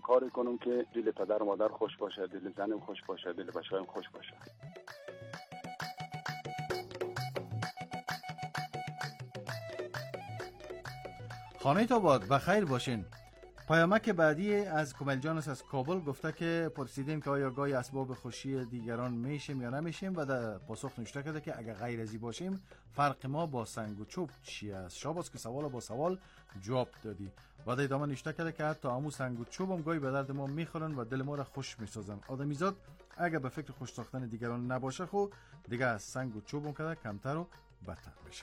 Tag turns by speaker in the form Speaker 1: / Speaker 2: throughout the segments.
Speaker 1: کاری کنم که دل پدر و مادر خوش باشه، دل زنم خوش باشه، دل بچه‌ام خوش باشه.
Speaker 2: خانه آباد بخیر باشین. پیامک بعدی از کمیل جان از کابل گفته که پرسیدیم که آیا گاهی اسباب خوشی دیگران میشیم یا نمیشیم و در پاسخ نوشته کرده که اگر غیر ازی باشیم فرق ما با سنگ و چوب چی است. شاباس که سوال با سوال جواب دادی. و در ادامه نوشته کرده که حتی همون سنگ و چوب هم گاهی به درد ما میخورن و دل ما را خوش میسازن. آدمیزاد اگر به فکر خوش ساختن دیگران نباشه خو دیگه از سنگ و چوب هم کده کمتر و بدتر میشه.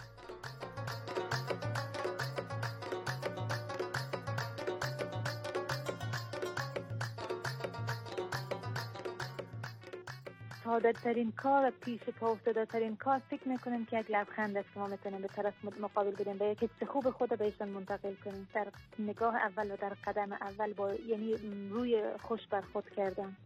Speaker 3: ساده ترین کار، پیش پا افتاده ترین کار فکر میکنیم که یک لبخند است که ما میتونیم به طرف مقابل بدیم و یک حس خوب خود به ایشان منتقل کنیم. در نگاه اول و در قدم اول با یعنی روی خوش بر خود کردن.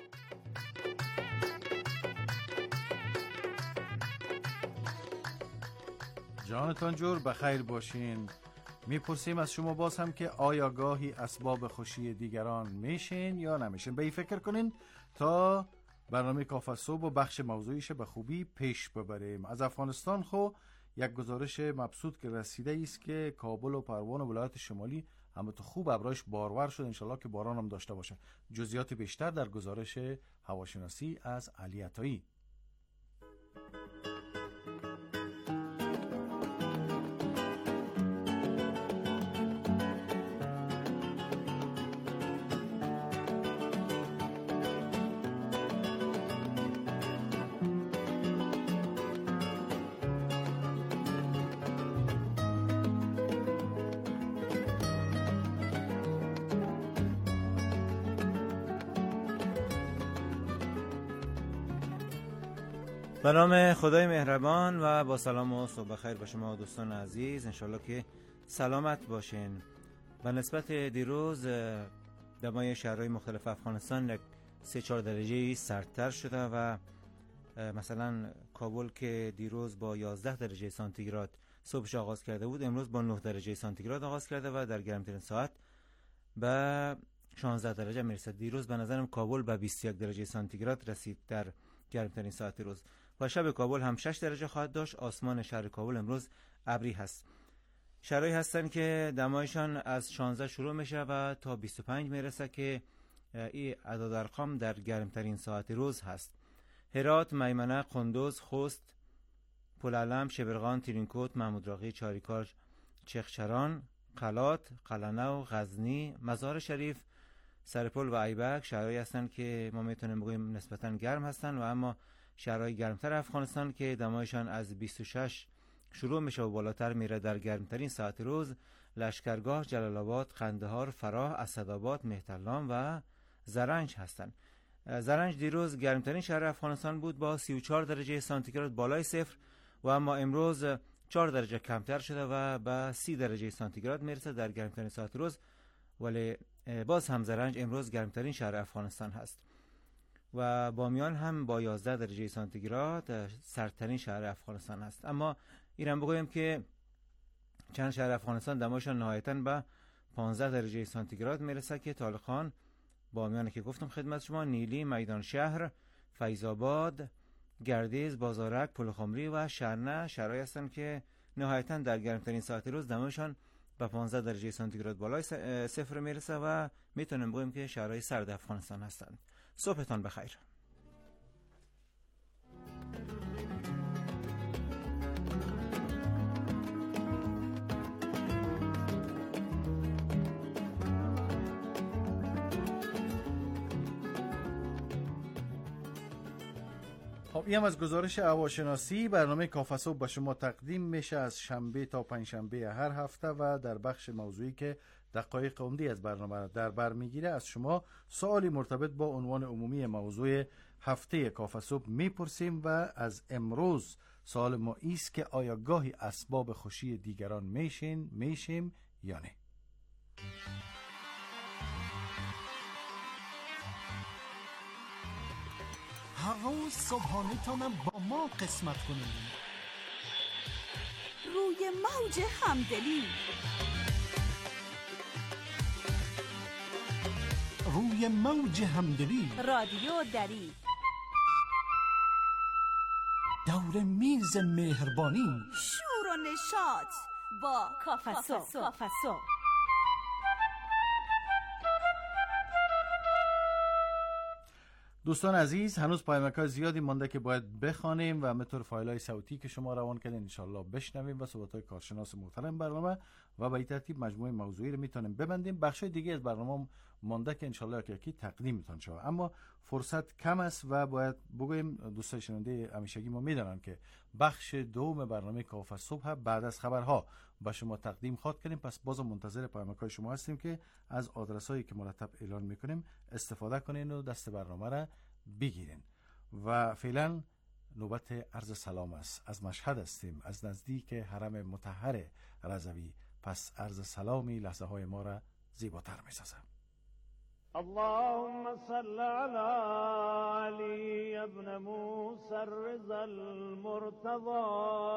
Speaker 2: جانتان جور بخیر باشین. میپرسیم از شما باز هم که آیا گاهی اسباب خوشی دیگران میشین یا نمیشین؟ به این فکر کنین تا برنامه کافه صبح و بخش موضوعیش به خوبی پیش ببریم. از افغانستان خو یک گزارش مبسوط که رسیده است که کابل و پروان و ولایت شمالی همه تو خوب ابرایش بارور شد، انشالله که باران هم داشته باشه. جزئیات بیشتر در گزارش هواشناسی از علی عطایی.
Speaker 4: به نام خدای مهربان و با سلام و صبح بخیر به شما دوستان عزیز. انشالله که سلامت باشین. به نسبت دیروز دمای شهرهای مختلف افغانستان 3-4 درجه سردتر شده و مثلا کابل که دیروز با 11 درجه سانتیگراد صبحش آغاز کرده بود، امروز با 9 درجه سانتیگراد آغاز کرده و در گرمترین ساعت به 16 درجه میرسه. دیروز به نظرم کابل به 21 درجه سانتیگراد رسید در گرمترین ساعت روز و شب کابل هم 6 درجه خواهد داشت. آسمان شهر کابل امروز ابری هست. شهرهایی هستن که دمایشان از 16 شروع میشه و تا 25 میرسه که این اعداد ارقام در گرمترین ساعت روز هست. هرات، میمنه، قندوز، خوست، پلعلم، شبرغان، تیرینکوت، محمودراقی، چاریکار، چخچران، قلات، قلنو، غزنی، مزار شریف، سرپل و ایبک شهرهایی هستند که ما میتونیم بگوییم نسبتاً گرم هستند و اما شهرهای گرمتر افغانستان که دمایشان از 26 شروع میشه و بالاتر میره در گرمترین ساعت روز لشکرگاه، جلال آباد، قندهار، فراه، اسدآباد، مهترلام و زرنج هستند. زرنج دیروز گرمترین شهر افغانستان بود با 34 درجه سانتیگراد بالای صفر و اما امروز 4 درجه کمتر شده و به 30 درجه سانتیگراد میرسه در گرمترین ساعت روز، ولی باز هم زرنج امروز گرمترین شهر افغانستان هست و بامیان هم با 11 درجه سانتیگراد سردترین شهر افغانستان هست. اما ایران بگویم که چند شهر افغانستان دماشان نهایتاً به 15 درجه سانتیگراد میرسه که طالقان، بامیان که گفتم خدمت شما، نیلی، میدان شهر، فیض‌آباد، گردیز، بازارک، پلخمری و شرنه شهرهایی هستند که نهایتاً در گرمترین ساعت روز دماشان به 15 درجه سانتیگراد بالای صفر میرسه و میتونیم بگوییم که شهرهای سرد افغانستان هستند. صبحتان بخیر.
Speaker 2: خب این هم از گزارش هواشناسی. برنامه کافه صبح به شما تقدیم میشه از شنبه تا پنجشنبه هر هفته و در بخش موضوعی که دقایق عمدی از برنامه در بر میگیره از شما سوالی مرتبط با عنوان عمومی موضوع هفته کافه صبح میپرسیم و از امروز سوال ما ایست که آیا گاهی اسباب خوشی دیگران میشیم یا نه؟
Speaker 5: هر روز صبحانه تانم با ما قسمت کنید.
Speaker 6: روی موج همدلی
Speaker 5: روی موج همدلی.
Speaker 6: رادیو دری،
Speaker 5: دور میز مهربانی،
Speaker 6: شور و نشاط با کافسو.
Speaker 2: دوستان عزیز، هنوز پیامک‌های زیادی مانده که باید بخوانیم و همینطور فایل‌های صوتی که شما روان کردین انشالله بشنویم و صحبت‌های کارشناس محترم برنامه و به این ترتیب مجموعه موضوعی رو میتونیم ببندیم. بخشای دیگه از برنامه مانده که انشالله یکی تقدیم میتون شود، اما فرصت کم است و باید بگویم دوستان شنونده همیشگی ما میدونن که بخش دوم برنامه کافه صبح بعد از خبرها به شما تقدیم خواهد کنیم. پس باز منتظر پیامک‌های شما هستیم که از آدرس‌هایی که مرتب اعلان میکنیم استفاده کنین و دست برنامه را بگیرین. و فعلا نوبت عرض سلام است. از مشهد هستیم، از نزدیک حرم مطهر رضوی. پس عرض سلامی لحظه های ما را زیباتر می سازم.
Speaker 7: اللهم صل على علي ابن موسى الرضا المرتضى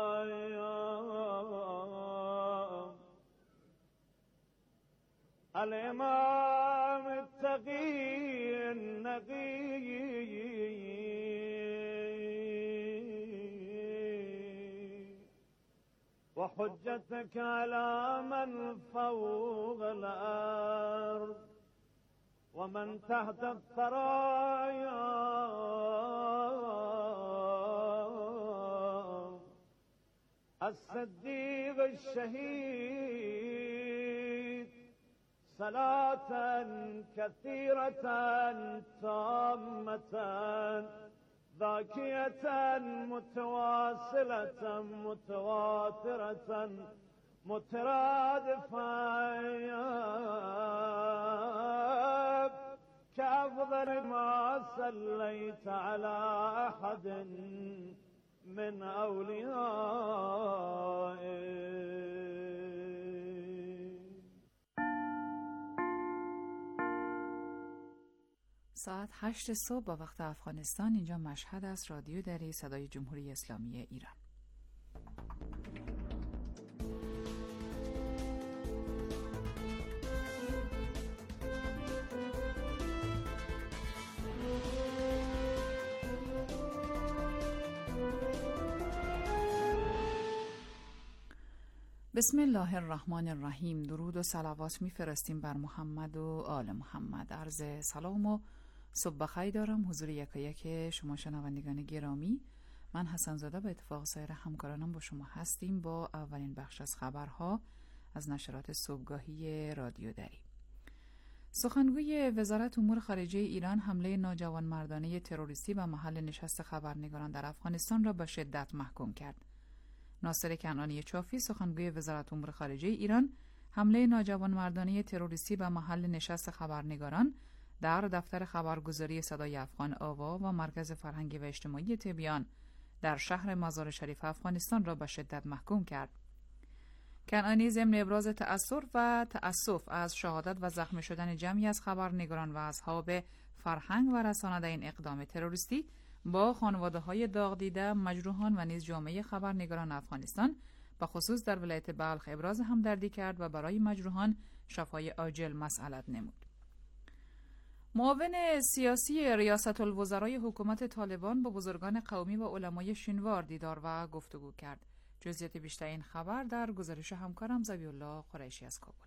Speaker 7: الامام التقي النقي وحجتك على من فوق الأرض ومن تحت الثرايا الصديق الشهيد صلاة كثيرة تامة ذاكية متواصلة متواترة مترادفة كأفضل ما صليت على أحد من أوليائك.
Speaker 8: ساعت 8 صبح با وقت افغانستان. اینجا مشهد است. رادیو دری، صدای جمهوری اسلامی ایران. بسم الله الرحمن الرحیم. درود و صلوات میفرستیم بر محمد و آل محمد. عرض سلام و صبح بخیر دارم حضور یکایک شما شنوندگان گرامی. من حسن زاده به اتفاق سایر همکارانم با شما هستیم با اولین بخش از خبرها از نشرات صبحگاهی رادیو دری. سخنگوی وزارت امور خارجه ایران حمله ناجوانمردانه تروریستی به محل نشست خبرنگاران در افغانستان را به شدت محکوم کرد. ناصر کنعانی چافی، سخنگوی وزارت امور خارجه ایران، حمله ناجوانمردانه تروریستی به محل نشست خبرنگاران در دفتر خبرگزاری صدای افغان آوا و مرکز فرهنگی و اجتماعی تبیان در شهر مزار شریف افغانستان را به شدت محکوم کرد. کنعانی ضمن ابراز تأسف از شهادت و زخمی شدن جمعی از خبرنگاران و اصحاب فرهنگ و رسانه این اقدام تروریستی با خانواده‌های داغ دیده، مجروحان و نیز جامعه خبرنگاران افغانستان به خصوص در ولایت بلخ ابراز همدردی کرد و برای مجروحان شفای عاجل مسئلت نمود. معاون سیاسی ریاست الوزرای حکومت طالبان با بزرگان قومی و علمای شینوار دیدار و گفتگو کرد. جزئیات بیشتر این خبر در گزارش همکارم ذبیح الله قریشی از کابل.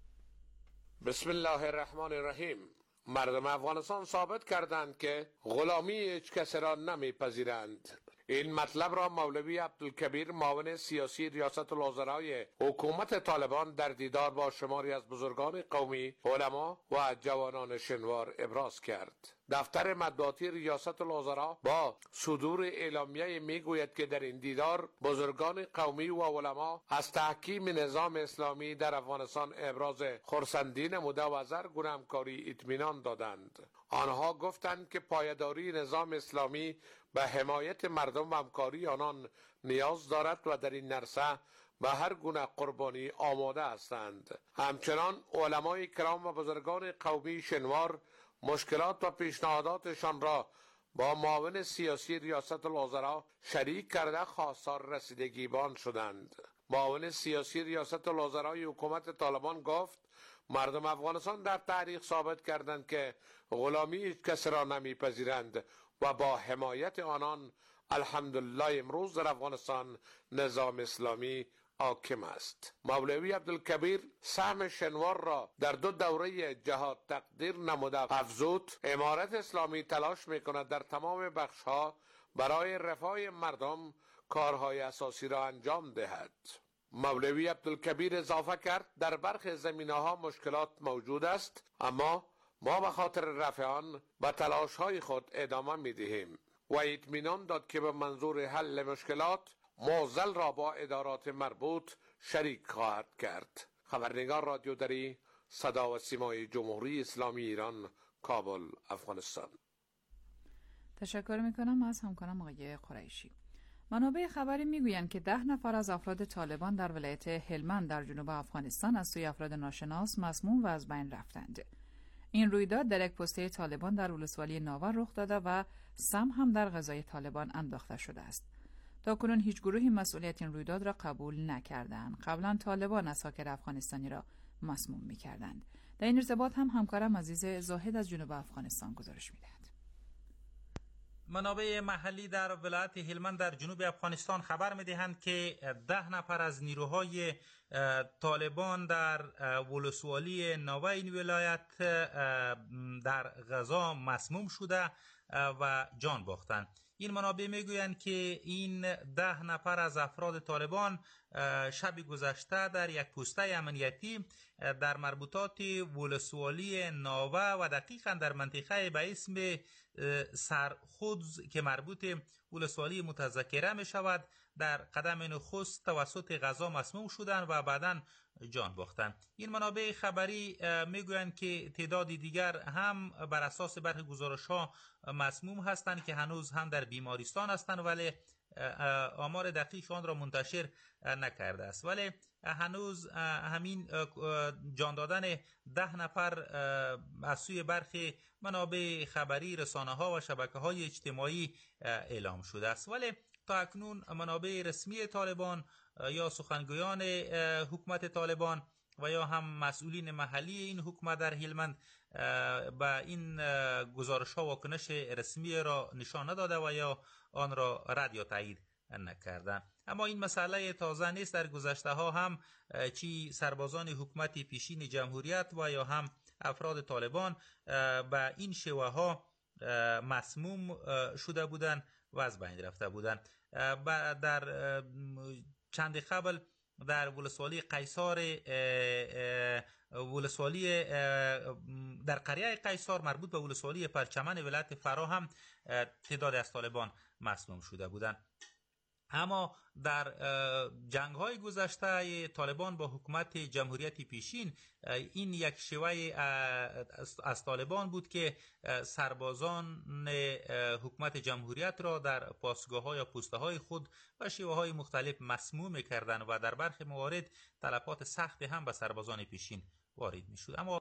Speaker 9: بسم الله الرحمن الرحیم. مردم افغانستان ثابت کردند که غلامی هیچ کسی را نمیپذیرند. این مطلب را مولوی عبدالکبیر معاون سیاسی ریاست الوزرای حکومت طالبان در دیدار با شماری از بزرگان قومی، علما و جوانان شنوار ابراز کرد. دفتر مطبوعاتی ریاست الوزرا با صدور اعلامیه میگوید که در این دیدار بزرگان قومی و علما از تحکیم نظام اسلامی در افغانستان ابراز خرسندی نموده و از هر گونه همکاری اطمینان دادند. آنها گفتند که پایداری نظام اسلامی به حمایت مردم و همکاری آنان نیاز دارد و در این عرصه به هر گونه قربانی آماده هستند. همچنان علمای کرام و بزرگان قومی شنوار مشکلات و پیشنهاداتشان را با معاون سیاسی ریاست الوزرا شریک کرده خواستار رسیدگی به آن شدند. معاون سیاسی ریاست الوزرای حکومت طالبان گفت مردم افغانستان در تاریخ ثابت کردند که غلامی هیچ کس را نمیپذیرند و با حمایت آنان الحمدلله امروز در افغانستان نظام اسلامی حاکم است. مولوی عبدالکبیر سهم شنوار را در 2 دوره جهاد تقدیر نموده افزود امارت اسلامی تلاش میکند در تمام بخشها برای رفاه مردم کارهای اساسی را انجام دهد. مولوی عبدالکبیر اضافه کرد در برخی زمینه‌ها مشکلات موجود است، اما ما به خاطر رفع آن به تلاش‌های خود ادامه می‌دهیم و اطمینان داد که به منظور حل مشکلات معضل را با ادارات مربوط شریک خواهد کرد. خبرنگار رادیو دری، صدا و سیمای جمهوری اسلامی ایران، کابل، افغانستان.
Speaker 8: تشکر میکنم از همکارم آقای قریشی. منابع خبری میگویند که 10 نفر از افراد طالبان در ولایت هلمند در جنوب افغانستان از سوی افراد ناشناس مسموم و از بین رفتند. این رویداد در یک پسته طالبان در ولسوالی ناور رخ داده و سم هم در غذای طالبان انداخته شده است. تاکنون هیچ گروهی مسئولیت این رویداد را قبول نکردند. قبلا طالبان اساکر افغانستانی را مسموم می‌کردند. در این ارتباط هم همکارم عزیز زاهد از جنوب افغانستان گزارش می‌دهد.
Speaker 10: منابع محلی در ولایت هلمند در جنوب افغانستان خبر می‌دهند که 10 نفر از نیروهای طالبان در ولسوالی ناوه این ولایت در غذا مسموم شده و جان باختند. این منابع میگویند که این 10 نفر از افراد طالبان شب گذشته در یک پسته امنیتی در مربوطات ولسوالی ناوه و دقیقاً در منطقه به اسم سرخودز که مربوط ولسوالی متذکره می شود در قدم نخست توسط غذا مسموم شدند و بعداً جان باختند. این منابع خبری میگویند که تعداد دیگر هم بر اساس برخی گزارش‌ها مسموم هستند که هنوز هم در بیمارستان هستند، ولی آمار دقیق آن را منتشر نکرده است. ولی هنوز همین جان دادن 10 نفر از سوی برخی منابع خبری، رسانه‌ها و شبکه‌های اجتماعی اعلام شده است. ولی تا اکنون منابع رسمی طالبان یا سخنگویان حکومت طالبان و یا هم مسئولین محلی این حکومت در هلمند به این گزارش‌ها واکنش رسمی را نشان نداده و یا آن را رد یا تایید نکردند. اما این مسئله تازه نیست. در گذشته ها هم چی سربازان حکومت پیشین جمهوریت و یا هم افراد طالبان به این شیوه ها مسموم شده بودند و از بین رفته بودند. در چند قبل در ولسوالی قیصار در قریه قیصار مربوط به ولسوالی پرچمن ولایت فرا هم تعداد از طالبان مسموم شده بودند. اما در جنگ‌های گذشته طالبان با حکومت جمهوریت پیشین این یک شیوه از طالبان بود که سربازان حکومت جمهوریت را در پاسگاه‌ها یا پسته‌های خود و شیوه‌های مختلف مسموم می‌کردند و در برخی موارد تلفات سخت هم به سربازان پیشین وارد می‌شد. اما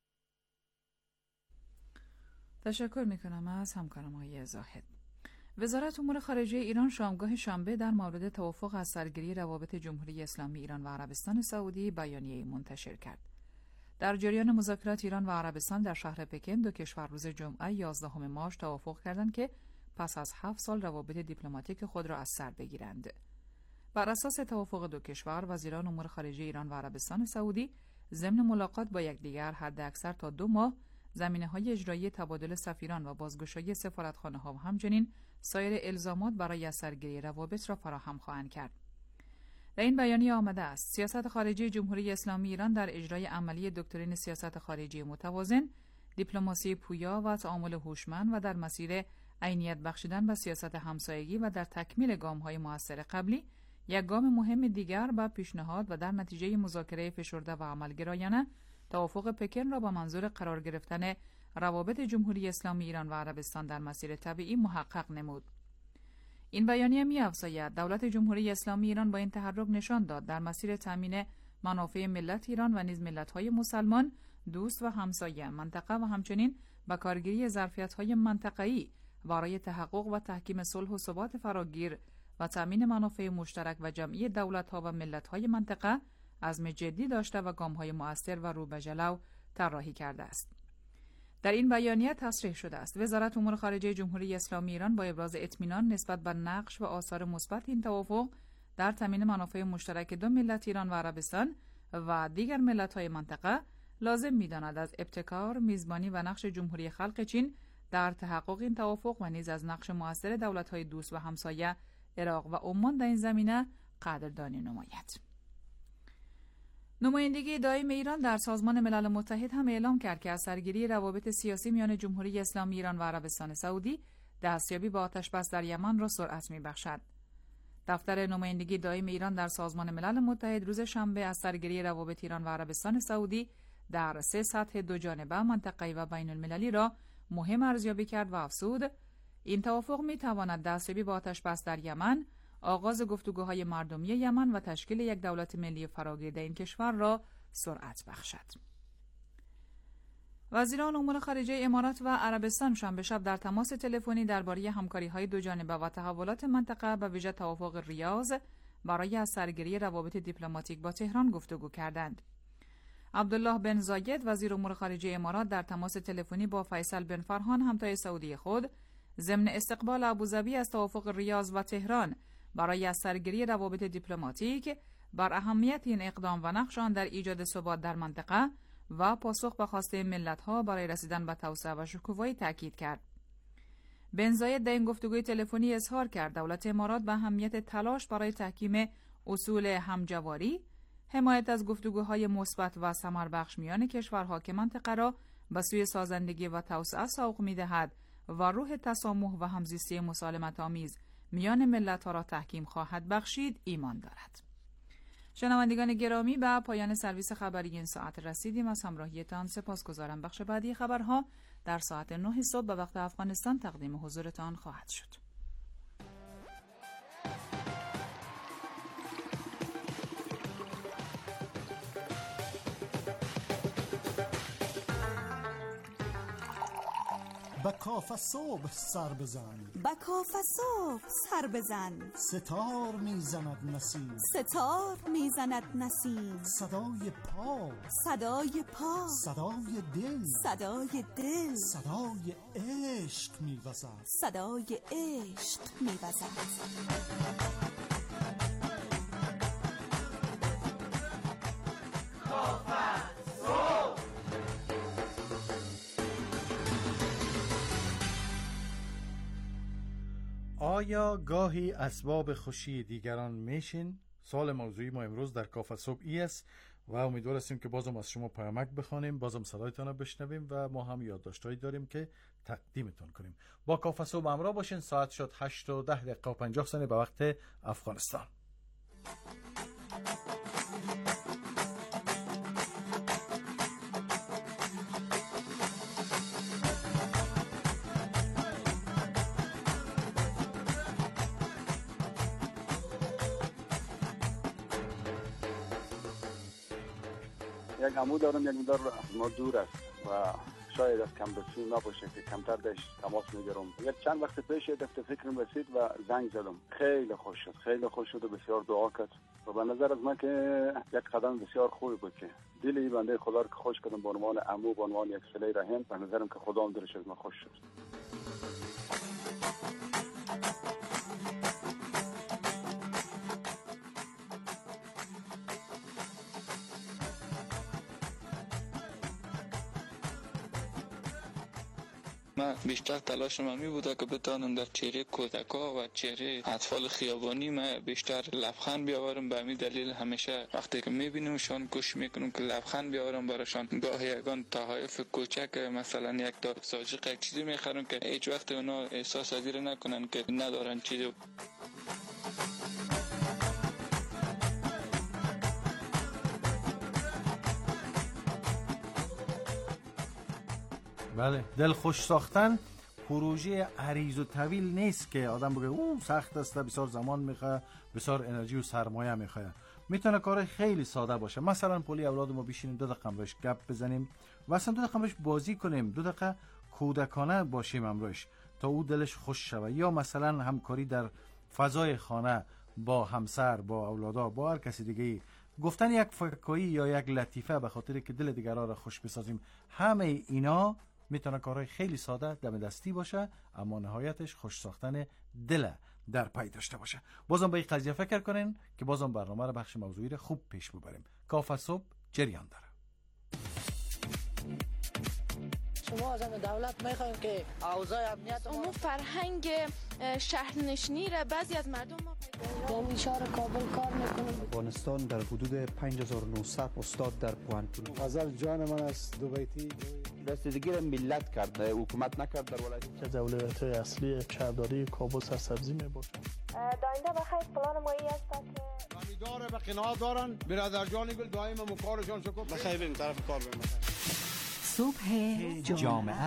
Speaker 8: تشکر می‌کنم از همکارم آقای زاهد. وزارت امور خارجه ایران شامگاه شنبه در مورد توافق از سرگیری روابط جمهوری اسلامی ایران و عربستان سعودی بیانیه‌ای منتشر کرد. در جریان مذاکرات ایران و عربستان در شهر پکن دو کشور روز جمعه 11 مارس توافق کردند که پس از 7 سال روابط دیپلماتیک خود را از سر بگیرند. بر اساس توافق دو کشور، وزیران امور خارجه ایران و عربستان سعودی ضمن ملاقات با یکدیگر حداکثر تا 2 ماه زمینه‌های اجرایی تبادل سفیران و بازگشایی سفارتخانه‌ها و همچنین سایر الزامات برای از سرگیری روابط را فراهم خواهند کرد. در این بیانیه آمده است سیاست خارجی جمهوری اسلامی ایران در اجرای عملی دکترین سیاست خارجی متوازن، دیپلماسی پویا و تعامل هوشمند و در مسیر عینیت بخشیدن به سیاست همسایگی و در تکمیل گام‌های موثر قبلی یک گام مهم دیگر به پیشنهاد و در نتیجه مذاکره فشرده و عملگرایانه توافق پکن را با منظور قرار گرفتن روابط جمهوری اسلامی ایران و عربستان در مسیر طبیعی محقق نمود. این بیانیه می‌افزاید دولت جمهوری اسلامی ایران با این تحرک نشان داد در مسیر تامین منافع ملت ایران و نیز ملت‌های مسلمان، دوست و همسایه منطقه و همچنین به کارگیری ظرفیت‌های منطقه‌ای برای تحقق و تحکیم صلح و ثبات فراگیر و تامین منافع مشترک و جمعی دولت‌ها و ملت‌های منطقه عزم جدی داشته و گام‌های مؤثر و رو به جلو طراحی کرده است. در این بیانیه تصریح شده است وزارت امور خارجه جمهوری اسلامی ایران با ابراز اطمینان نسبت به نقش و آثار مثبت این توافق در تامین منافع مشترک دو ملت ایران و عربستان و دیگر ملت‌های منطقه لازم می‌داند از ابتکار، میزبانی و نقش جمهوری خلق چین در تحقق این توافق و نیز از نقش مؤثر دولت‌های دوست و همسایه عراق و عمان در این زمینه قدردانی نماید. نمایندگی دائم ایران در سازمان ملل متحد هم اعلام کرد که از سرگیری روابط سیاسی میان جمهوری اسلامی ایران و عربستان سعودی دستیابی به آتش‌بس در یمن را سرعت می‌بخشد. دفتر نمایندگی دائم ایران در سازمان ملل متحد روز شنبه از سرگیری روابط ایران و عربستان سعودی در 3 سطح دو جانبه منطقه‌ای و بین المللی را مهم ارزیابی کرد و افزود این توافق می‌تواند دستیابی به آتش‌بس در یمن، آغاز گفتگوهای مردمی یمن و تشکیل یک دولت ملی فراگیر در این کشور را سرعت بخشد. وزیران امور خارجه امارات و عربستان شنبه شب در تماس تلفنی درباره همکاری‌های دو جانبه و تحولات منطقه به ویژه توافق ریاض برای از سرگیری روابط دیپلماتیک با تهران گفتگو کردند. عبدالله بن زاید وزیر امور خارجه امارات در تماس تلفنی با فیصل بن فرحان همتای سعودی خود ضمن استقبال ابوظبی از توافق ریاض و تهران برای از سرگیری روابط دیپلماتیک بر اهمیت این اقدام و نقش آن در ایجاد ثبات در منطقه و پاسخ به خواسته ملت‌ها برای رسیدن به توسعه و شکوفایی تاکید کرد. بن زاید در این گفتگوی تلفنی اظهار کرد دولت امارات به اهمیت تلاش برای تحکیم اصول همجواری، حمایت از گفتگوهای مثبت و ثمربخش میان کشورها که منطقه را به سوی سازندگی و توسعه سوق می‌دهد و روح تسامح و همزیستی مسالمت‌آمیز میان ملت‌ها را تحکیم خواهد بخشید ایمان دارد. شنوندگان گرامی، به پایان سرویس خبری این ساعت رسیدیم. از همراهیتان سپاسگزارم. بخش بعدی خبرها در ساعت 9 صبح به وقت افغانستان تقدیم حضورتان خواهد شد.
Speaker 5: با کاف صبح سر بزن،
Speaker 6: با کاف صبح سر بزن،
Speaker 5: ستار میزند نسیم،
Speaker 6: ستار میزند نسیم،
Speaker 5: صدای پا،
Speaker 6: صدای پا،
Speaker 5: صدای دل،
Speaker 6: صدای دل،
Speaker 5: صدای عشق میوزد،
Speaker 6: صدای عشق میوزد.
Speaker 2: آیا گاهی اسباب خوشی دیگران میشین؟ سوال موضوعی ما امروز در کاف صبح ای است و امیدوار هستیم که بازم از شما پیامک بخوانیم، بازم صدایتان رو بشنویم و ما هم یادداشت‌هایی داریم که تقدیمتون کنیم. با کاف صبح همراه باشین. ساعت شد 8:10 به وقت افغانستان.
Speaker 1: یک عمو دارم، یک مدار ما دور است و شاید از کم رسوی نباشه که کمتر بهش تماس میگیرم. یک چند وقت پیش یک دفعه فکرم رسید و زنگ زدم. خیلی خوش شد، خیلی خوش شد و بسیار دعا کرد و به نظر از من که یک قدم بسیار خوبی بود که دل این بنده خدا رو که خوش کردم به عنوان عمو، به عنوان یک صله رحم. به نظرم که خدا هم دلش از من خوش شد.
Speaker 11: من بیشتر تلاشم همی بوده که بتانم در چهره کودکا و چهره اطفال خیابانی من بیشتر لبخند بیاورم. به همین دلیل همیشه وقتی که میبینمشان کوشش میکنم که لبخند بیاورم براشان. گاهی یگان تحایف کوچک، مثلا یک تا ساجق یک چیزی میخرم که هیچ وقت اونا احساس ازیر نکنن که ندارن چیزی.
Speaker 2: بله، دل خوش ساختن پروژه عریض و طویل نیست که آدم بگه او سخت است، بسیار زمان میخواد، بسیار انرژی و سرمایه میخواد. میتونه کار خیلی ساده باشه. مثلا پولی اولاد ما بشینیم 2 دقیقه امروش گپ بزنیم و اصلا 2 دقیقه امروش بازی کنیم، 2 دقیقه کودکانه باشیم امروش تا او دلش خوش شود. یا مثلا همکاری در فضای خانه با همسر، با اولادا، با هر کسی دیگه گفتن یک فکاهی یا یک لطیفه به خاطر که دل دیگران را خوش بسازیم، همه اینا میتونه کارهای خیلی ساده دم دستی باشه، اما نهایتش خوش ساختن دل در پی داشته باشه. بازم به این قضیه فکر کنین که بازم برنامه را بخش موضوعی را خوب پیش ببریم. کافه صبح جریان داره.
Speaker 12: شما از دولت میخوایم که اوضاع امنیت
Speaker 13: اما فرهنگ شهرنشینی را بعضی از مردم ما
Speaker 12: در شهر کابل کار میکنم.
Speaker 14: افغانستان در حدود 5900 استاد در پوهنتون.
Speaker 15: غزل جان من است دوبیتی
Speaker 1: دستگیری ملت کرده، حکومت نکرد در ولایت.
Speaker 15: دولت اصلی شهرداری کابل سرسبزی میباشد.
Speaker 16: داینده بخیر پلان مایی است که
Speaker 17: امیدواره به قناعت دارن. برادر جان گل دائم مکارشان شکر.
Speaker 18: بخیر بریم طرف کار بریم.
Speaker 6: صبح جامعه.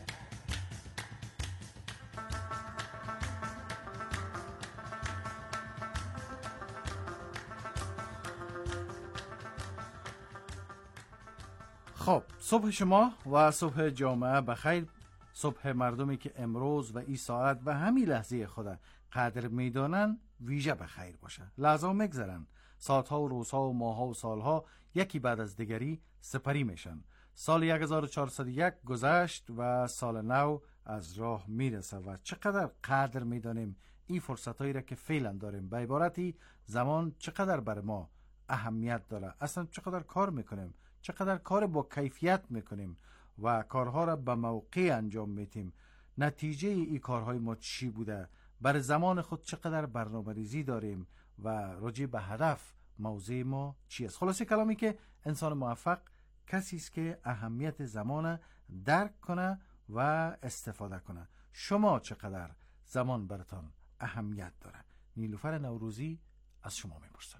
Speaker 2: خب، صبح شما و صبح جامعه بخیر. صبح مردمی که امروز و این ساعت و همین لحظه خود قدر میدانن ویژه بخیر باشه. لحظه میگذرن، ساعتها و روزها و ماهها و سالها یکی بعد از دیگری سپری میشن. سال 1401 گذشت و سال نو از راه میرسه و چقدر قدر میدانیم این فرصتایی را که فعلا داریم. به عبارتی زمان چقدر بر ما اهمیت داره، اصلا چقدر کار میکنیم، چقدر کار با کیفیت میکنیم و کارها را به موقع انجام میتیم. نتیجه این کارهای ما چی بوده، بر زمان خود چقدر برنامه‌ریزی داریم و راجع به هدف موضوع ما چی است. خلاصه کلامی که انسان موفق کسی است که اهمیت زمان درک کنه و استفاده کنه. شما چقدر زمان براتان اهمیت داره؟ نیلوفر نوروزی از شما میپرسم.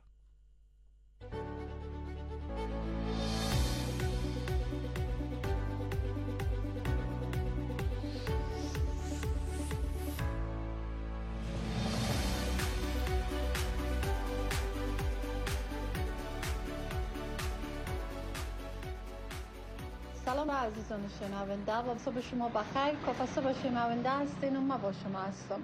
Speaker 19: سلام عزیزان شنونده و صبح شما بخیر. کافه صبح شنونده هستین و ما با شما هستم.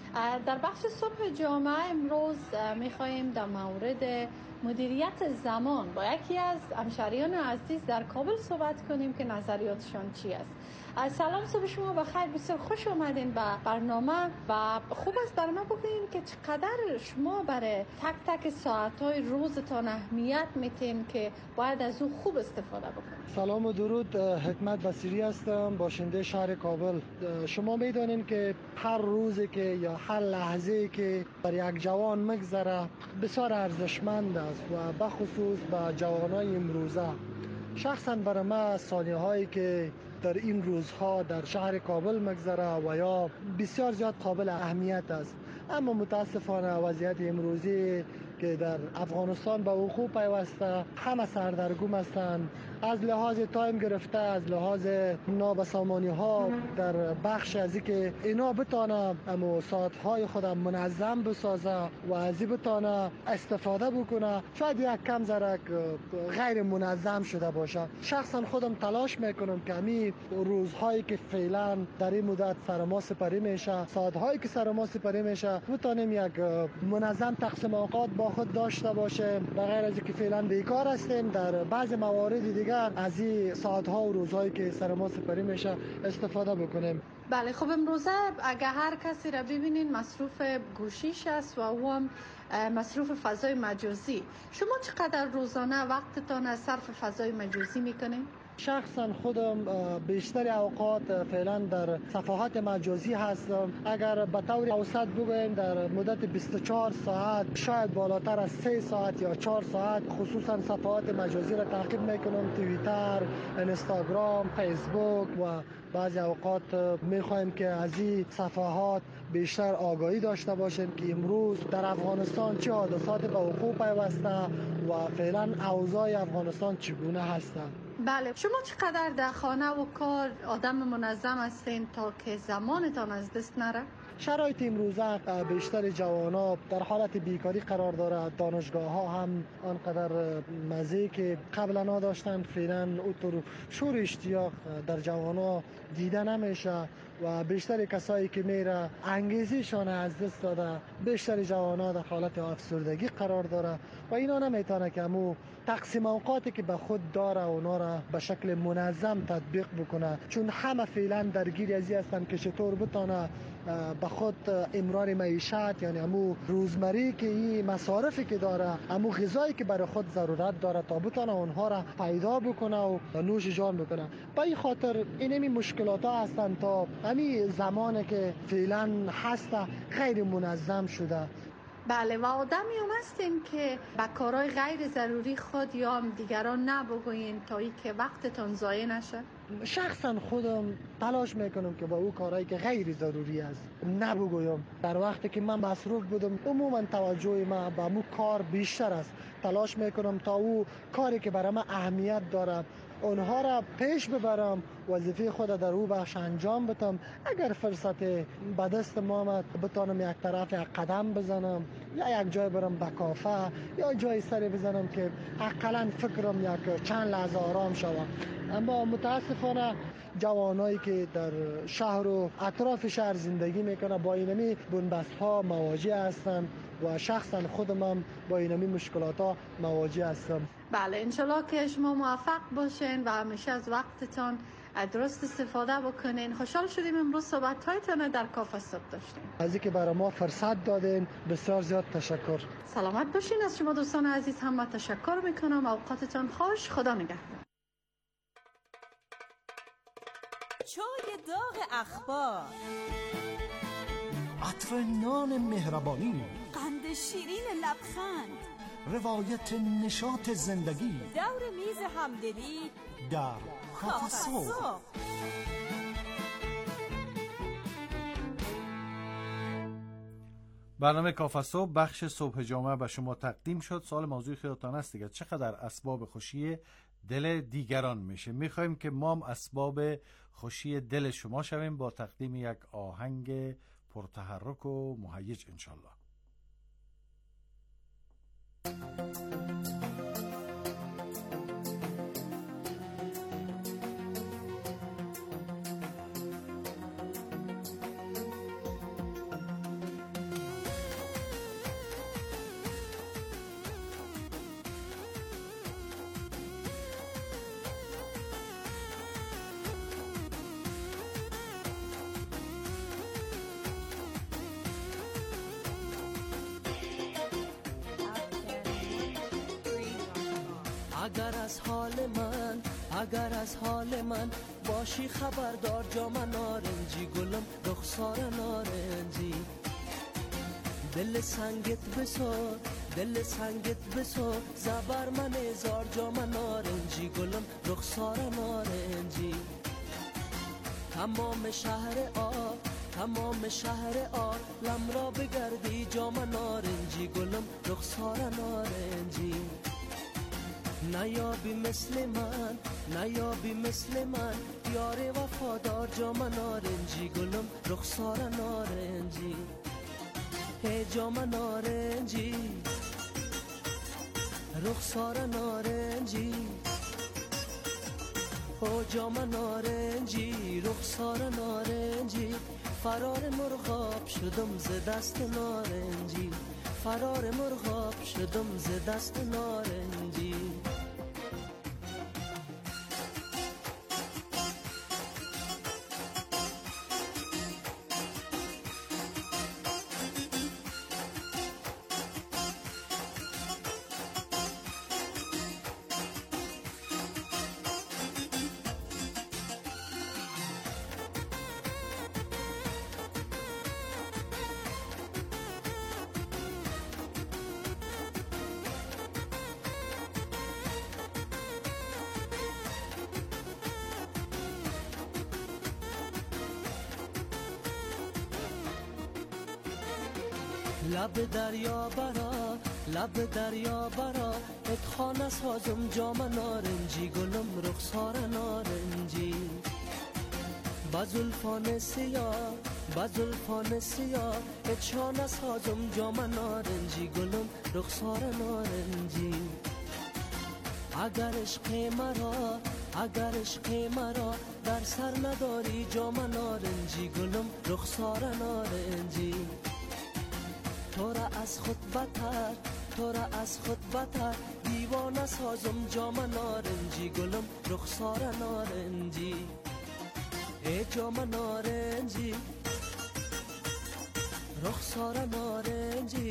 Speaker 19: در بخش صبح جامعه امروز میخواییم در مورد مدیریت زمان با یکی از همشهریان عزیز در کابل صحبت کنیم که نظریاتشان چی است. سلام، صبح شما بخیر. بسیار خوش آمدین به برنامه و خوب است برنامه بگوییم که چقدر شما برای تک تک ساعتهای روزتان اهمیت میتین که باید از او خوب استفاده بکنید.
Speaker 15: سلام و درود، حکمت بصیری هستم، باشنده شهر کابل. شما میدانید که هر روزی که یا هر لحظه که بر یک جوان مگذره بسیار ارزشمند است و بخصوص به جوانای امروزه. شخصا برای ما ثانیه هایی که در این روزها در شهر کابل مگذره و یا بسیار زیاد قابل اهمیت است. اما متاسفانه وضعیت امروزی که در افغانستان به وقوع پیوسته همه سردرگم هستند، از لحاظ تایم گرفته، از لحاظ نابسامانی ها در بخش از که اینا بتانه اما ساعتهای خودم منظم بسازه و از این بتانه استفاده بکنه، شاید یک کم ذره غیر منظم شده باشه. شخصا خودم تلاش میکنم که همین روزهایی که فعلا در این مدت سر ما سپری میشه، ساعتهایی که سر ما سپری میشه، بتانیم یک منظم تقسیم اوقات با خود داشته باشه. بغیر از که فعلا بیکار هستیم، در بعض موارد دیگر از این ساعتها و روزهایی که سر ما سپری میشه استفاده بکنیم.
Speaker 19: بله، خب امروزه اگر هر کسی را ببینین مصروف گوشیش است و او هم مصروف فضای مجازی. شما چقدر روزانه وقتتان از صرف فضای مجازی میکنین؟
Speaker 15: شخصا خودم بیشتر اوقات فعلا در صفحات مجازی هستم. اگر به طور اوسط بگویم در مدت 24 ساعت شاید بالاتر از 3 ساعت یا 4 ساعت خصوصا صفحات مجازی را تعقیب میکنم. توییتر، اینستاگرام، فیسبوک و بعضی اوقات میخوایم که از این صفحات بیشتر آگاهی داشته باشیم که امروز در افغانستان چه حادثات به وقوع پیوسته و فعلا اوضاع افغانستان چگونه هستند.
Speaker 19: بله، شما چقدر در خانه و کار آدم منظم هستین تا که زمانتان از دست نره؟
Speaker 15: شرایط امروزه بیشتر جوانا در حالت بیکاری قرار داره. دانشگاه ها هم آنقدر مزه که قبلا نداشتن، فعلا اونطور شور اشتیاق در جوانا دیده نمیشه و بیشتر کسایی که میره انگیزیشان از دست داده، بیشتر جوانان در حالت افسردگی قرار داره و اینا نمیتونه که همو تقسیم اوقاتی که به خود داره اونا را به شکل منظم تطبیق بکنه، چون همه فعلا درگیر ازی هستن که چطور بتونه به خود امرار معیشت، یعنی همو روزمری که این مصارفی که داره، همو غذایی که برای خود ضرورت داره تا بتونه اونها را پیدا بکنه و نوش جان بکنه. به این خاطر اینمی مشکلات ها هستن تا همین زمانی که فعلا هست غیر منظم شده.
Speaker 19: بله، و آدمی هم هستیم که به کارهای غیر ضروری خود یا هم دیگران نبگوین تا ای که وقتتان ضایع نشه.
Speaker 15: شخصا خودم تلاش میکنم که با او کارهایی که غیر ضروری است نبگویم. در وقتی که من مصروف بودم عموما توجه من به مو کار بیشتر است. تلاش میکنم تا او کاری که برای من اهمیت داره اونها را پیش ببرم، وظیفه خود در او بخش انجام بدم. اگر فرصت به دست ما آمد بتانم یک طرف یک قدم بزنم یا یک جای برم به کافه یا جای سری بزنم که حداقل فکرم یک چند لحظه آرام شوم. اما متاسفانه جوانایی که در شهر و اطراف شهر زندگی میکنه با اینمی بنبست ها مواجه هستن و شخصا خودم هم با اینمی مشکلات ها مواجه هستم.
Speaker 19: بله، انشالله که شما موفق باشین و همیشه از وقتتان درست استفاده بکنین. خوشحال شدیم امروز صحبت هایتان در کافه صبح داشتیم.
Speaker 15: از اینکه برای ما فرصت دادین بسیار زیاد تشکر.
Speaker 19: سلامت باشین. از شما دوستان عزیز هم تشکر میکنم. اوقاتتان خوش. خدا نگهدار.
Speaker 6: چای داغ اخبار،
Speaker 5: عطر نان مهربانی،
Speaker 6: قند شیرین لبخند،
Speaker 5: روایت نشاط زندگی،
Speaker 6: دور میز همدلی
Speaker 5: در کافه صبح.
Speaker 2: برنامه کافه صبح بخش صبح جمعه به شما تقدیم شد. سوال موضوع خودتان است دیگه، چقدر اسباب خوشی دل دیگران میشه؟ میخوایم که ما هم اسباب خوشی دل شما شویم با تقدیم یک آهنگ پرتحرک و مهیج انشالله.
Speaker 18: اگر از حال من باشی خبردار، جام نارنجی گلم رخسار نارنجی، دل سنگت بسار زبر من هزار، جام نارنجی گلم رخسار نارنجی. تمام شهر آر لم را بگردی، جام نارنجی گلم رخسار نارنجی. نیابی مثل من یار وفادار، جام نارنجی گلم رخسار نارنجی. هی جام نارنجی رخسار نارنجی، او جام نارنجی رخسار نارنجی. فرار مرغاب شدم ز دست نارنجی، فرار مرغاب شدم ز دست نارنجی. لب دریا برا اتخانه سازم، جام نارنجی گلم رخسار نارنجی. بزلفان سیاه اتشانه سازم، جام نارنجی گلم رخسار نارنجی. اگر عشق مرا در سر نداری، جام نارنجی نارنجی گلم رخسار نارنجی تو را از خود بتر تو را از خود بتر دیوانه سازم جام نارنجی گلم رخسار نارنجی ای جام نارنجی رخسار نارنجی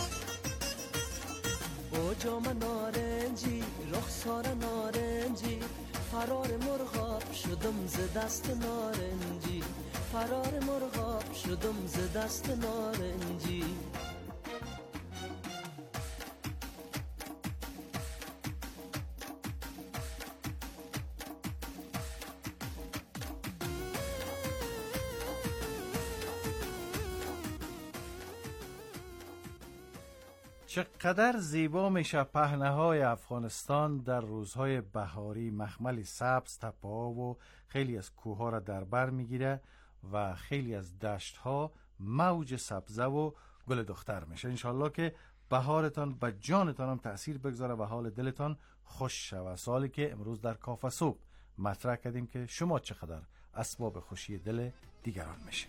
Speaker 18: او جام نارنجی رخسار نارنجی فرار مرغاب شدم ز دست نارنجی فرار مرغاب شدم ز دست نارنجی
Speaker 2: چقدر زیبا میشه پهنه‌های افغانستان در روزهای بهاری. مخمل سبز، تپه‌ها و خیلی از کوه‌ها را در بر میگیره و خیلی از دشت‌ها موج سبزه و گل دختر میشه. انشالله که بهارتان به جانتان هم تأثیر بگذاره و حال دلتان خوش شود. سوالی که امروز در کافه صبح مطرح کردیم که شما چقدر اسباب خوشی دل دیگران میشه.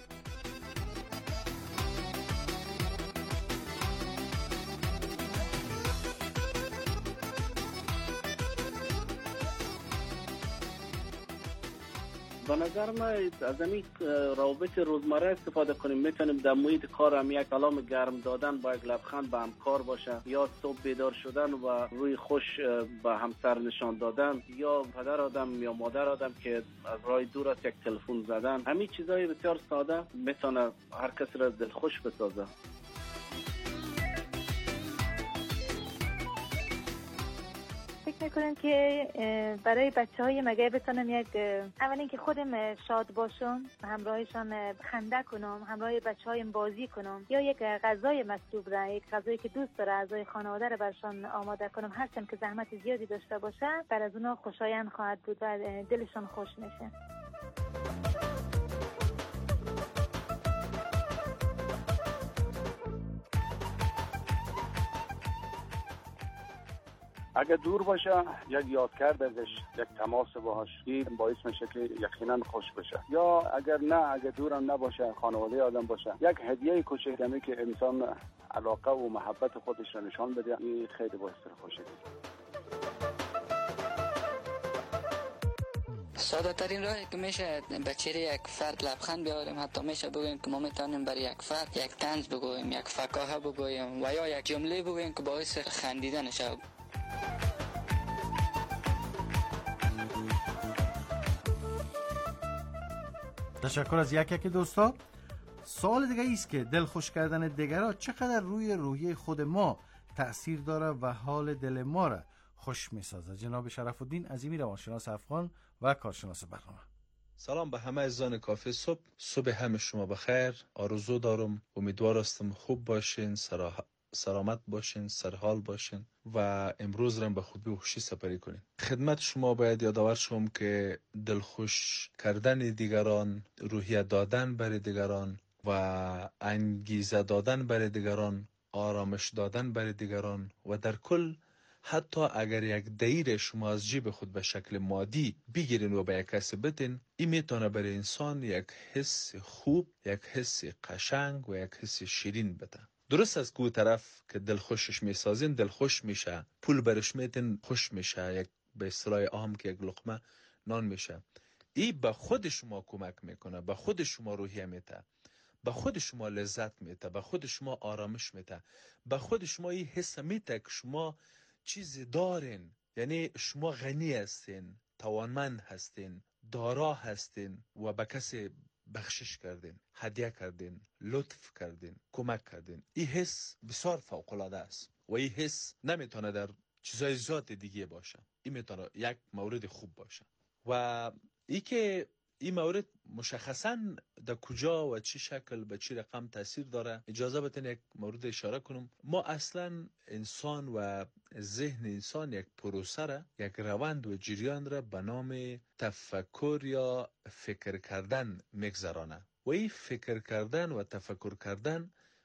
Speaker 20: به نظر ما از این روابط روزمره استفاده کنیم. میتونیم در محیط کار هم یک کلام گرم دادن با یک لبخند به همکار باشه، یا صبح بیدار شدن و روی خوش به همسر نشان دادن، یا پدر آدم یا مادر آدم که از راه دور است یک تلفن زدن. همین چیزای بسیار ساده میتونه هر کسی را دلخوش بسازه.
Speaker 3: فکر میکنم که برای بچه‌های مگه بتونم اول اینکه خودم شاد باشم، همراهشان خنده کنم، همراه بچه‌هایم بازی کنم، یا یک غذای مطلوب را، یک غذایی که دوست داره اعضای خانواده را برشان آماده کنم، هرچند که زحمت زیادی داشته باشه بر از اونها خوشایند خواهد بود و دلشان خوش میشه.
Speaker 1: اگه دور باشه یک یادکرد ازش، یک تماس باهاش، این باعث میشه که یقینا خوش بشه. یا اگر نه، اگه دورم نباشه، خانواده آدم باشه، یک هدیه کوچیکی که انسان علاقه و محبت خودش را نشان بده، این خیلی باعث خوشی میشه.
Speaker 11: ساده ترین راهی که میشه به چهره یک فرد لبخند بیاریم، حتی میشه بگوییم که ما میتونیم برای یک فرد یک طنز بگوییم، یک فکاهه بگوییم و یا یک جمله بگوییم که باعث خندیدن شه.
Speaker 2: تشکر از یک دوستا. سوال دیگه ایست که دلخوش کردن دیگران چقدر روی روحیه خود ما تأثیر داره و حال دل ما را خوش میسازه. جناب شرف الدین عظیمی، روانشناس افغان و کارشناس برنامه.
Speaker 21: سلام به همه عزیزان کافه صبح همه شما بخیر. آرزو دارم، امیدوار هستم خوب باشین، سلامت باشین، سرحال باشین و امروز را به خوبی و خوشی سپری کنین. خدمت شما باید یادآور شوم که دلخوش کردن دیگران، روحیه دادن برای دیگران و انگیزه دادن برای دیگران، آرامش دادن برای دیگران و در کل حتی اگر یک دیر شما از جیب خود به شکل مادی بگیرین و به یک کسی بدین، این میتونه برای انسان یک حس خوب، یک حس قشنگ و یک حس شیرین بده. درست از کو طرف که دلخوشش میسازین دلخوش میشه، پول برش میتین خوش میشه، یک به اصطلاح عام که یک لقمه نان میشه. این به خود شما کمک میکنه، به خود شما روحیه میده، به خود شما لذت میده، به خود شما آرامش میده، به خود شما این حس میده که شما چیزی دارین، یعنی شما غنی هستین، توانمند هستین، دارا هستین و به کسی بخشش کردین، هدیه کردین، لطف کردین، کمک کردین. این حس بسیار فوق العاده است و این حس نمیتونه در چیزای زیاد دیگه باشه. این میتونه یک مورد خوب باشه و ای که این مورد مشخصاً در کجا و چه شکل به چه رقم تاثیر داره، اجازه بدین یک مورد اشاره کنم. ما اصلا انسان و ذهن انسان یک پروسه را، یک روند و جریان را به نام تفکر یا فکر کردن میگذرانه و این فکر کردن و تفکر کردن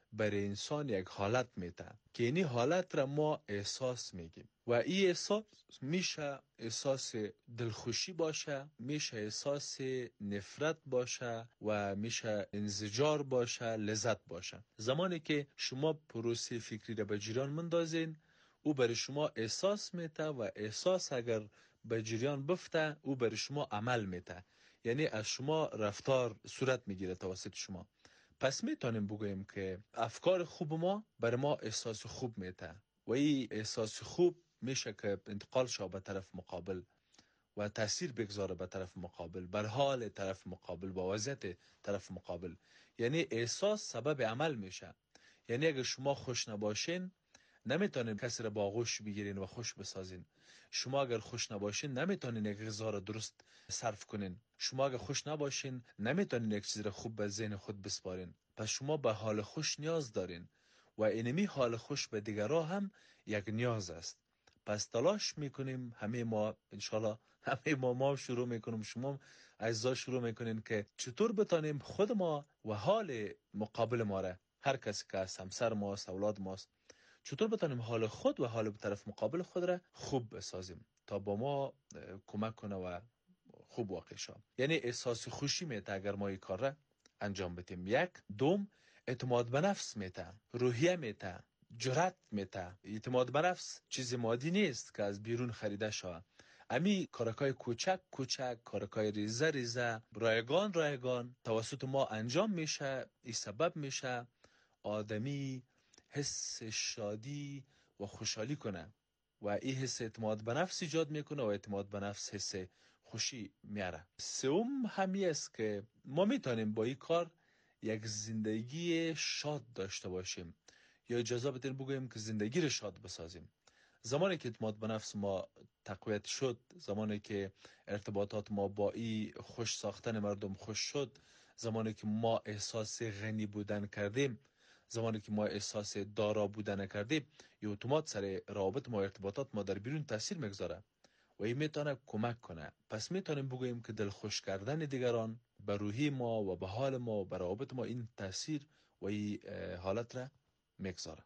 Speaker 21: برای انسان یک حالت میده که این حالت را ما احساس میگیم و این احساس میشه احساس دلخوشی باشه، میشه احساس نفرت باشه و میشه انزجار باشه، لذت باشه. زمانی که شما پروسه فکری را به جریان مندازین او برای شما احساس میده و احساس اگر به جریان بفته او برای شما عمل میده، یعنی از شما رفتار صورت میگیره توسط شما. پس میتونیم بگوییم که افکار خوب ما برای ما احساس خوب میده و این احساس خوب میشه که انتقال شو به طرف مقابل و تاثیر بگذاره به طرف مقابل، بر حال طرف مقابل، با وضعیت طرف مقابل. یعنی احساس سبب عمل میشه. یعنی اگر شما خوش نباشین نمیتونین کسی را با آغوش بگیرین و خوش بسازین. شما اگر خوش نباشین نمیتونین یک غذا را درست صرف کنین. شما اگر خوش نباشین نمیتونین یک چیز را خوب به ذهن خود بسپارین. پس شما به حال خوش نیاز دارین و اینمی حال خوش به دیگران هم یک نیاز است. پس تلاش میکنیم همه ما انشالله همه ما شروع میکنیم، شما اعضا شروع میکنین که چطور بتانیم خود ما و حال مقابل ما را، هر کسی که از همسر ماست، اولاد ماست، چطور بتانیم حال خود و حال طرف مقابل خود را خوب بسازیم تا با ما کمک کنه و خوب واقع شد. یعنی احساس خوشی میده اگر ما این کار را انجام بدیم. یک. دوم، اعتماد به نفس میده، روحیه میده، جرأت میده. اعتماد به نفس چیز مادی نیست که از بیرون خریده شود. امی کارکای کوچک کارکای ریزه رایگان توسط ما انجام میشه. این سبب میشه آدمی حس شادی و خوشحالی کنه و این حس اعتماد به نفس ایجاد میکنه و اعتماد به نفس حس خوشی میاره. سوم همی است که ما میتونیم با این کار یک زندگی شاد داشته باشیم یا اجازه بدین بگوییم که زندگی رو شاد بسازیم. زمانی که اعتماد به نفس ما تقویت شد، زمانی که ارتباطات ما با این خوش ساختن مردم خوش شد، زمانی که ما احساس غنی بودن کردیم، زمانی که ما احساس دارا بودن کردیم، یا اتومات سر روابط ما ارتباطات ما در بیرون تاثیر میگذاره و این میتونه کمک کنه. پس میتونیم بگوییم که دلخوش کردن دیگران به روحی ما و به حال ما و به روابط ما این تاثیر و این حالت را میگذاره.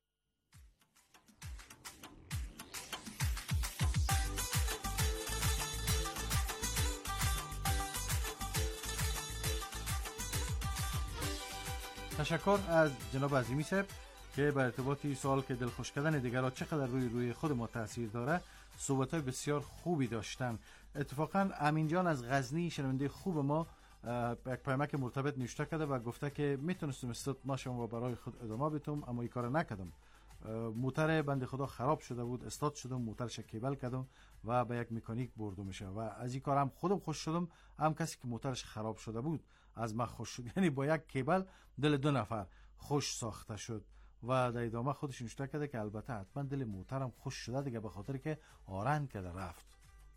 Speaker 2: تشکر از جناب عظیمی صاحب که به ارتباطی سوال که دلخوش کردن دیگران چقدر روی خود ما تاثیر داره صحبت‌های بسیار خوبی داشتن. اتفاقا امین جان از غزنی شنونده خوب ما یک پیامک مرتبط نوشته کرده و گفته که میتونستم استثنا شم و برای خود ادامه بدم اما این کار نکردم. موتر بنده خدا خراب شده بود، استاد شدم، موترش کیبل کردم و به یک مکانیک بردمش و از این کار هم خودم خوش شدم، هم کسی که موترش خراب شده بود از من خوش شد. یعنی با یک کیبل دل دو نفر خوش ساخته شد و در ادامه خودش نوشته کرده که البته حتما دل موترم خوش شده دیگه به خاطر که آرند کرده رفت.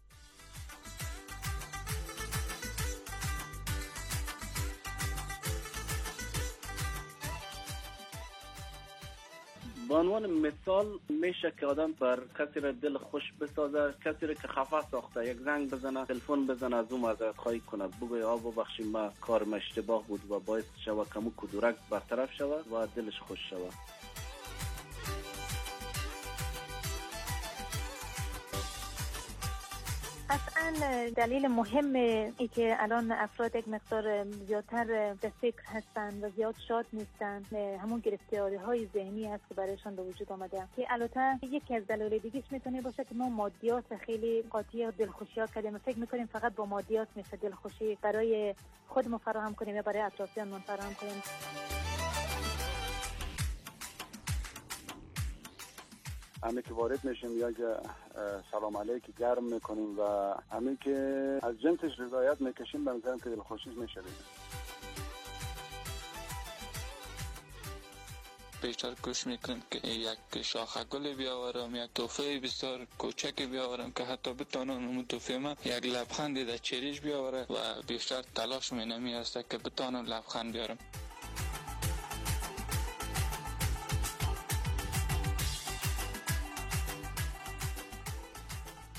Speaker 20: به عنوان مثال میشه که آدم بر کسی را دل خوش بسازه، کسی را که خفه ساخته یک زنگ بزنه، تلفن بزنه، از اون معذرت خواهی کنه، بگه آقا ببخشید ما کارم اشتباه بود و باعث شوه کمو کدورک برطرف شوه و دلش خوش شوه.
Speaker 3: اصلا دلیل مهم ای که الان افراد یک مقدار زیادتر به فکر هستند و زیاد شاد نیستند همون گرفتاری های ذهنی هست که برایشان به وجود آمده که البته یکی از دلایل دیگه‌اش میتونه باشه که ما مادیات خیلی قاطی و دلخوشی ها کردیم و فکر میکنیم فقط با مادیات میشه دلخوشی برای خودمون فراهم کنیم یا برای اطرافیانمون فراهم کنیم.
Speaker 1: همه که وارد میشیم یا سلام علیک گرم میکنیم و همه که از جنسش رضایت میکشیم به نظرم که دلخوشیش میشه.
Speaker 11: بیشتر کوشش میکنم که یک شاخه گل بیاورم، یک تحفه بسیار کوچک بیاورم که حتی بتونم اون تحفه ما یک لبخند در چهرهش بیاوره و بیشتر تلاش مینمی است که بتونم لبخند بیارم.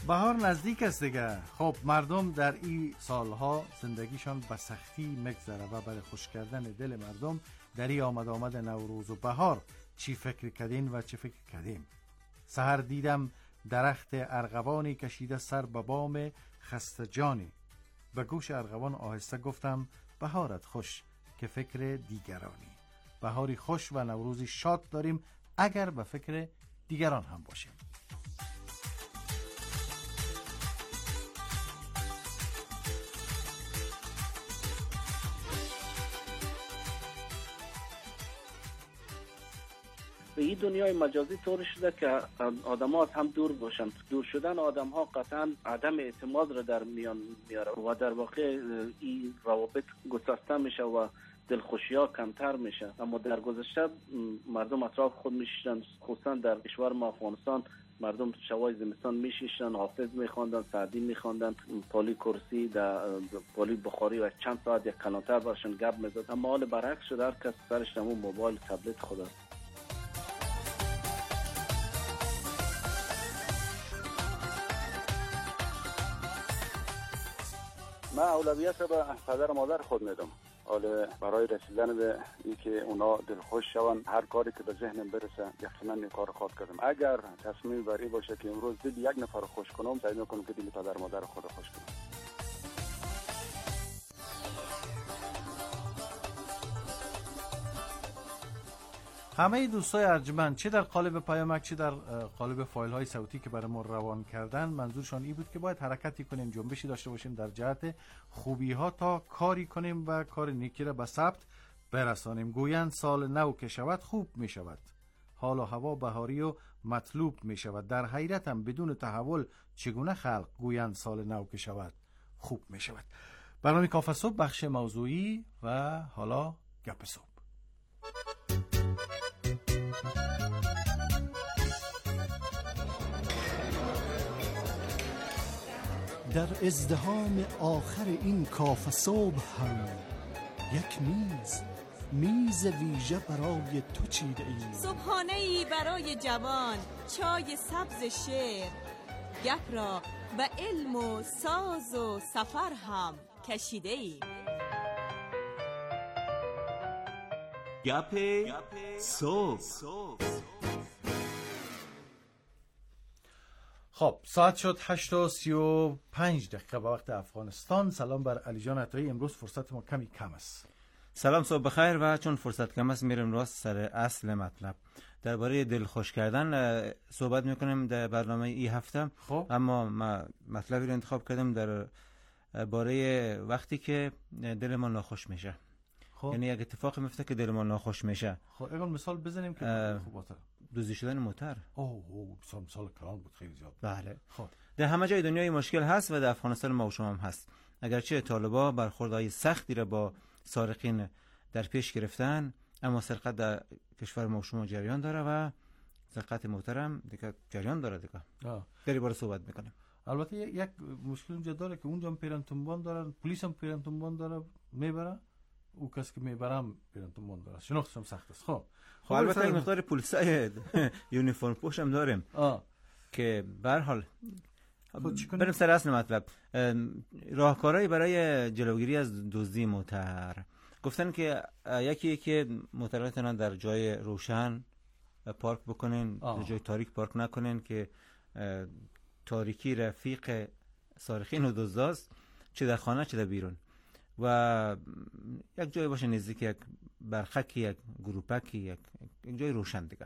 Speaker 2: بهار نزدیک است دیگه. خب مردم در این سالها زندگیشان به سختی میگذره و برای خوش کردن دل مردم در این آمد نوروز و بهار چی فکر کردین و چی فکر کردیم؟ سحر دیدم درخت ارغوانی کشیده سر به بام خسته جانی. به گوش ارغوان آهسته گفتم بهارت خوش که فکر دیگرانی. بهاری خوش و نوروزی شاد داریم اگر به فکر دیگران هم باشیم.
Speaker 20: به این دنیای مجازی طور شده که آدم‌ها از هم دور باشن. دور شدن آدم‌ها قطعا عدم اعتماد را در میان میاره و در واقع این روابط گسسته میشه و دلخوشی‌ها کمتر میشه. اما در گذشته مردم اطراف خود میشیدن، خصوصا در کشور ما افغانستان مردم شبای زمستان میشیشتن، حافظ میخواندن، سعدی میخواندن، پالی کرسی پالی بخاری و چند ساعت یک کلانتر برشون گپ میزد. اما حال برعکس شده، هر کس سرش همون موبایل تبلت خود است.
Speaker 1: من اولویت به پدر و مادر خود میدم. حالا برای رسیدن به اینکه اونا دلخوش شون، هر کاری که به ذهنم برسه یقینا این کار خود کردم. اگر تصمیم بر این باشه که امروز دل یک نفر خوش کنم، سعی میکنم که دل پدر و مادر خود خوش کنم.
Speaker 2: همه دوستای ارجمند چه در قالب پیامک چه در قالب فایل های صوتی که برای ما روان کردن، منظورشان این بود که باید حرکتی کنیم، جنبشی داشته باشیم در جهت خوبی ها تا کاری کنیم و کار نیکی را به ثبت برسانیم. گویند سال نو که شود خوب می شود، حال و هوا بهاری و مطلوب می شود. در حیرتم بدون تحول چگونه خلق گویند سال نو که شود خوب می شود. برنامه کافه صبح بخش موضوعی و حالا گپ صبح.
Speaker 5: در ازدحام آخر این کافه صبح هم یک میز ویژه برای تو چیده ایم.
Speaker 6: صبحانه‌ای برای جوان، چای سبز شعر، گپ را به علم و ساز و سفر هم کشیده ایم.
Speaker 4: گپ صبح.
Speaker 2: خب ساعت شد 8:35 به وقت افغانستان. سلام بر علی جان عطایی. امروز فرصت ما کم است.
Speaker 22: سلام، صبح بخیر. و چون فرصت کم است میریم راست سر اصل مطلب. درباره دل خوش کردن صحبت میکنیم در برنامه این هفته.
Speaker 2: خب
Speaker 22: اما مطلبی رو انتخاب کردم در باره وقتی که دل ما ناخوش میشه.
Speaker 2: خب
Speaker 22: یعنی یک اتفاق میفته که دل ما ناخوش میشه.
Speaker 2: خب اگر مثال بزنیم که خوبه.
Speaker 22: دزدی شدن موتر.
Speaker 2: مثال کلان بود، خیلی زیاد.
Speaker 22: بله.
Speaker 2: خب
Speaker 22: در همه جای دنیای مشکل هست و در افغانستان ما و شما هم هست. اگرچه طالبا برخوردهای سختی را با سارقین در پیش گرفتن، اما سرقت در کشور ما و شما جریان داره و سرقت موترم دیگه جریان داره دیگه. خیلی بار صحبت میکنیم.
Speaker 2: البته یک مشکل اونجا داره که اونجا هم پیرانتونبان داره، پلیس هم پیرانتونبان داره میبره. او کسی که میبرم پیرانتونبان داره، شناختش هم سخت است. خب
Speaker 22: البته یک مقدار پلیسای یونیفرم پوش هم داریم که به هر حال بریم سر اصل مطلب. راهکارهایی برای جلوگیری از دزدی موتر. گفتن که یکی که موتراتون در جای روشن پارک بکنین، در جای تاریک پارک نکنین که تاریکی رفیق سارقین و دزداست، چه در خانه چه در بیرون. و یک جای باشه نزدیک یک برخکی، یک گروپکی، یک جای روشن دیگه.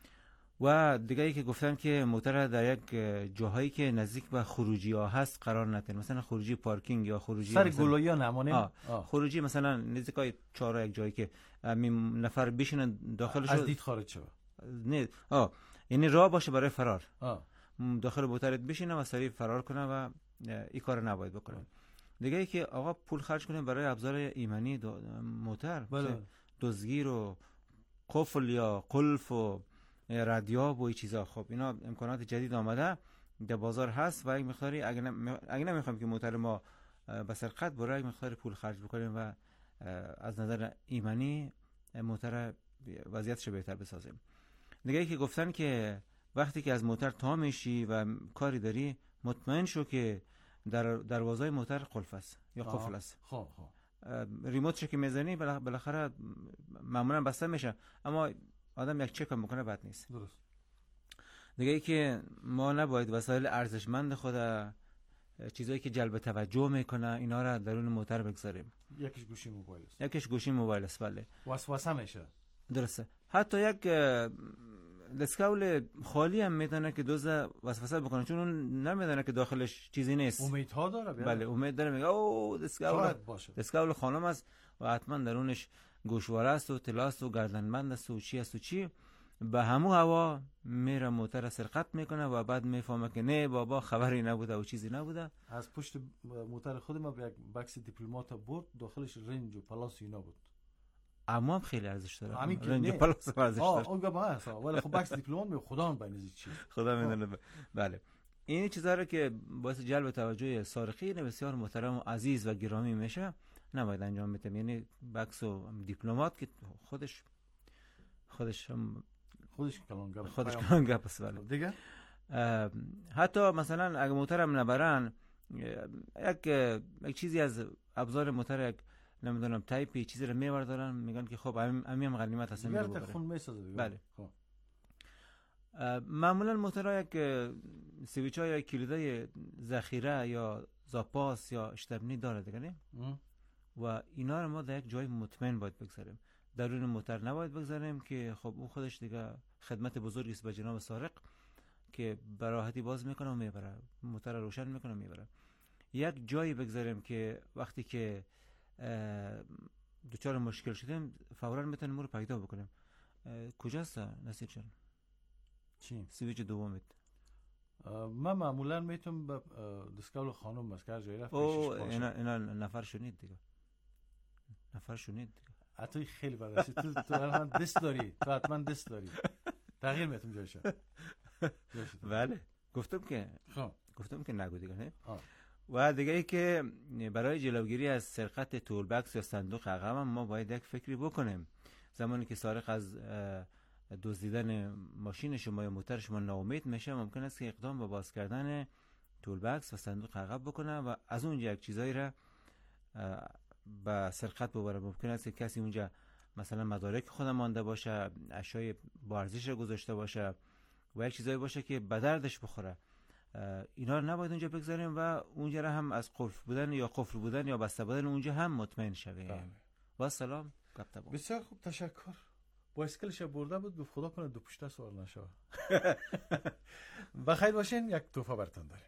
Speaker 22: و دیگه ای که گفتن که موتر در یک جاهایی که نزدیک به خروجی ها هست قرار ندین، مثلا خروجی پارکینگ یا خروجی
Speaker 2: سر گلویا نمونه.
Speaker 22: خروجی مثلا نزدیک های چهار یک جایی که نفر بشینن داخلش
Speaker 2: از دید خارج شود.
Speaker 22: نه یعنی راه باشه برای فرار. داخل موترت بشینه و سریع فرار کنه و این کار نباید بکنه. دیگه ای که آقا پول خرج کنه برای ابزار ایمنی موتر، دزدگیر و قفل یا قلف و رادیاب و این چیزا. خب اینا امکانات جدید آمده در بازار هست و یک مقداری اگه نمیخوایم که موتر ما به سرقت بره، یک مقداری پول خرج بکنیم و از نظر ایمنی موتر وضعیتش بهتر بسازیم. دیگه ای که گفتن که وقتی که از موتر تا میشی و کاری داری، مطمئن شو که دروازه موتر قلف است یا قفل است.
Speaker 2: خب
Speaker 22: ریموتش که میزنی بالاخره معمولا بسته میشه، اما آدم یک چک هم بکنه بد نیست.
Speaker 2: درست.
Speaker 22: دیگه ای که ما نباید وسایل ارزشمند خود، چیزایی که جلب توجه میکنه اینا را درون موتر بگذاریم.
Speaker 2: یکیش گوشی موبایل است.
Speaker 22: یکیش گوشی موبایل است. بله.
Speaker 2: وسوسه میشه.
Speaker 22: درسته. حتی یک دستکول خالی هم میتونه که دوز وسوسه بکنه، چون اون نمیدونه که داخلش چیزی نیست.
Speaker 2: امیدها داره.
Speaker 22: بله امید داره، میگه او دستکول خانم است و حتما درونش گوشواره است و طلا است و گردنبند است و چی است و چی. به همو هوا میره موتر سرقت میکنه و بعد میفهمه که نه بابا خبری نبوده و چیزی نبوده.
Speaker 2: از پشت موتر خود ما یک بکس دیپلمات برد، داخلش رنج و پلاس اینا بود.
Speaker 22: اما هم خیلی ارزش داره.
Speaker 2: رنج و پلاس ارزش داره. اون گفت ولی خب بکس دیپلمات می خدا بینزی چی.
Speaker 22: خدا میدونه. بله. این چیزا رو که باعث جلب توجه سارقین بسیار محترم و عزیز و گرامی میشه نباید انجام بده. یعنی بکس و دیپلمات که خودش کلان گپ است.
Speaker 2: دیگه
Speaker 22: حتی مثلا اگه موترم نبرن، یک چیزی از ابزار موتر، یک نمیدونم تایپی چیزی رو میبردارن، میگن که خب همین غنیمت هست میگه
Speaker 2: ببره. خون میسازه دیگه.
Speaker 22: بله. معمولا موترها یک سویچ های کلیدای ذخیره یا زاپاس یا اشتبنی داره دیگه نه؟ و اینا رو ما در یک جای مطمئن باید بگذاریم. درون موتر نباید بگذاریم که خب اون خودش دیگه خدمت بزرگی است به جناب سارق که به راحتی باز میکنه و میبره، موتر رو روشن میکنه و میبره. یک جایی بگذاریم که وقتی که دوچار مشکل شدیم فوراً میتونیم ما رو پیدا بکنیم. کجاست نصیر جان؟
Speaker 2: چی؟
Speaker 22: سویچ دومیت.
Speaker 2: من معمولا میتونم به دستکول خانم مسکر جایی رفت.
Speaker 22: اینا نفر شنید دیگه.
Speaker 2: حتی خیلی بررسی تو حتما دست داری. تو حتما دست داری. تغییر میتونم جایشم.
Speaker 22: بله. گفتم که نگو دیگه نه. و دیگه ای که برای جلوگیری از سرقت تول بکس یا صندوق عقب ما باید یک فکری بکنیم. زمانی که سارق از دزدیدن ماشین شما یا موتر شما ناامید میشه، ممکن است که اقدام به باز کردن تول بکس و صندوق عقب بکنه و از اونجا یک چیزایی را به سرقت ببره. ممکن است که کسی اونجا مثلا مدارک خودم مانده باشه، اشیاء با ارزش گذاشته باشه و یک چیزایی باشه که به دردش بخوره. اینا رو نباید اونجا بگذاریم و اونجا را هم از قفل بودن یا قفل بودن یا بسته بودن اونجا هم مطمئن شویم. با سلام.
Speaker 2: بسیار خوب، تشکر. بایسکلش برده بود، گفت خدا کنه دو پشته سوار نشه. بخیر باشین. یک تحفه براتون داریم.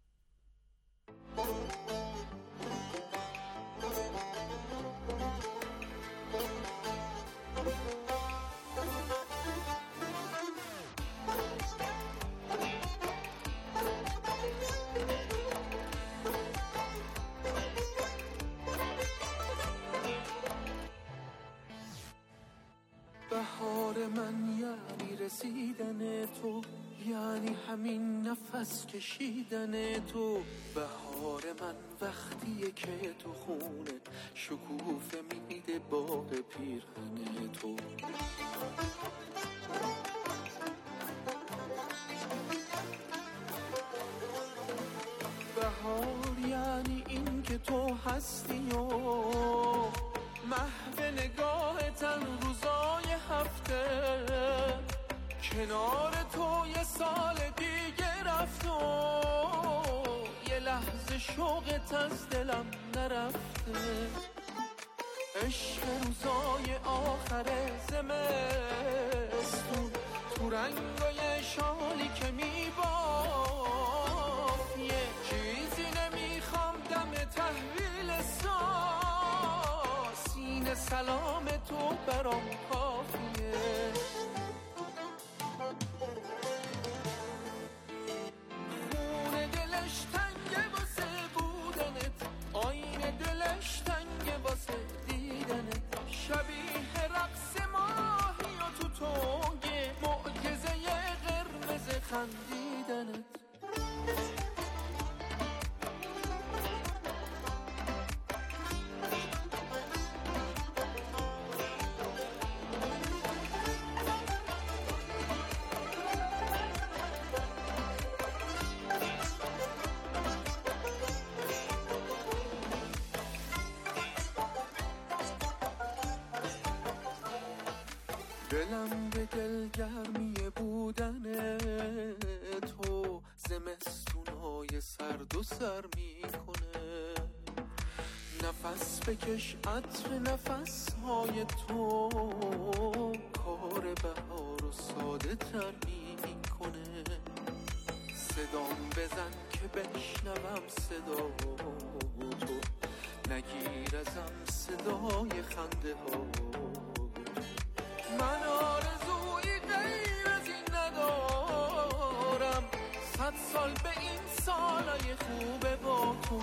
Speaker 18: بهار من یعنی رسیدن تو، یعنی همین نفس کشیدن تو. بهار من وقتیه که تو خونه شکوفه میده باغ پیرهن تو. بهار یعنی این که تو هستی و محو نگاهتن روزای هفته، کنار تو یه سال دیگه رفت و یه لحظه شوقت از دلم نرفته. عشق روزای آخر زمستون تو رنگای شالی که میباف، یه چیزی نمیخوام دم تحویل سینه سلام تو برام کافیه. خونه دلش تنگه واسه بودنت، آینه دلش تنگه واسه دیدنت. شبیه رقص ماهی و تو تنگه معجزه قرمز خندیدنت.
Speaker 7: دلم به دلگرمی بودن تو زمستونای سرد و سر میکنه. نفس بکش عطر نفسهای تو کار بهار و ساده تر میکنه. صدام بزن که بشنوم صدا تو، نگیر ازم صدای خنده ها. من آرزوی غیر از این ندارم، 100 سال به این سالای خوبه با تو.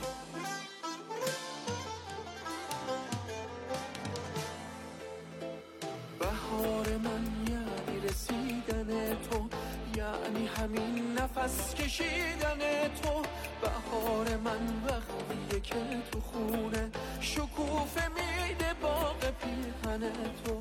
Speaker 7: بهار من یعنی رسیدن تو، یعنی همین نفس کشیدن تو. بهار من وقتیه که تو خونه شکوفه میده باغ پیرهن تو.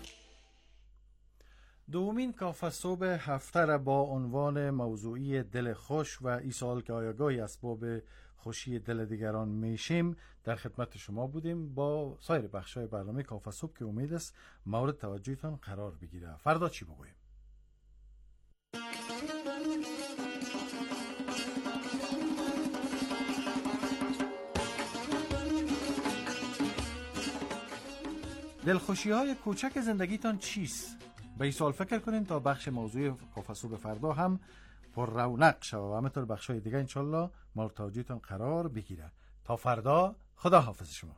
Speaker 2: دومین کافه صبح هفته را با عنوان موضوعی دل خوش و این سوال که آیا گاهی اسباب خوشی دل دیگران میشیم در خدمت شما بودیم با سایر بخشای برنامه کافه صبح که امید است مورد توجهتان قرار بگیره. فردا چی بگویم؟ دلخوشی های کوچک زندگیتان چیست؟ به این سوال فکر کنین تا بخش موضوعی کافه صبح فردا هم پر رونق شود و همینطور بخشای دیگه انشالله مورد توجهتان قرار بگیره. تا فردا، خدا حافظ شما.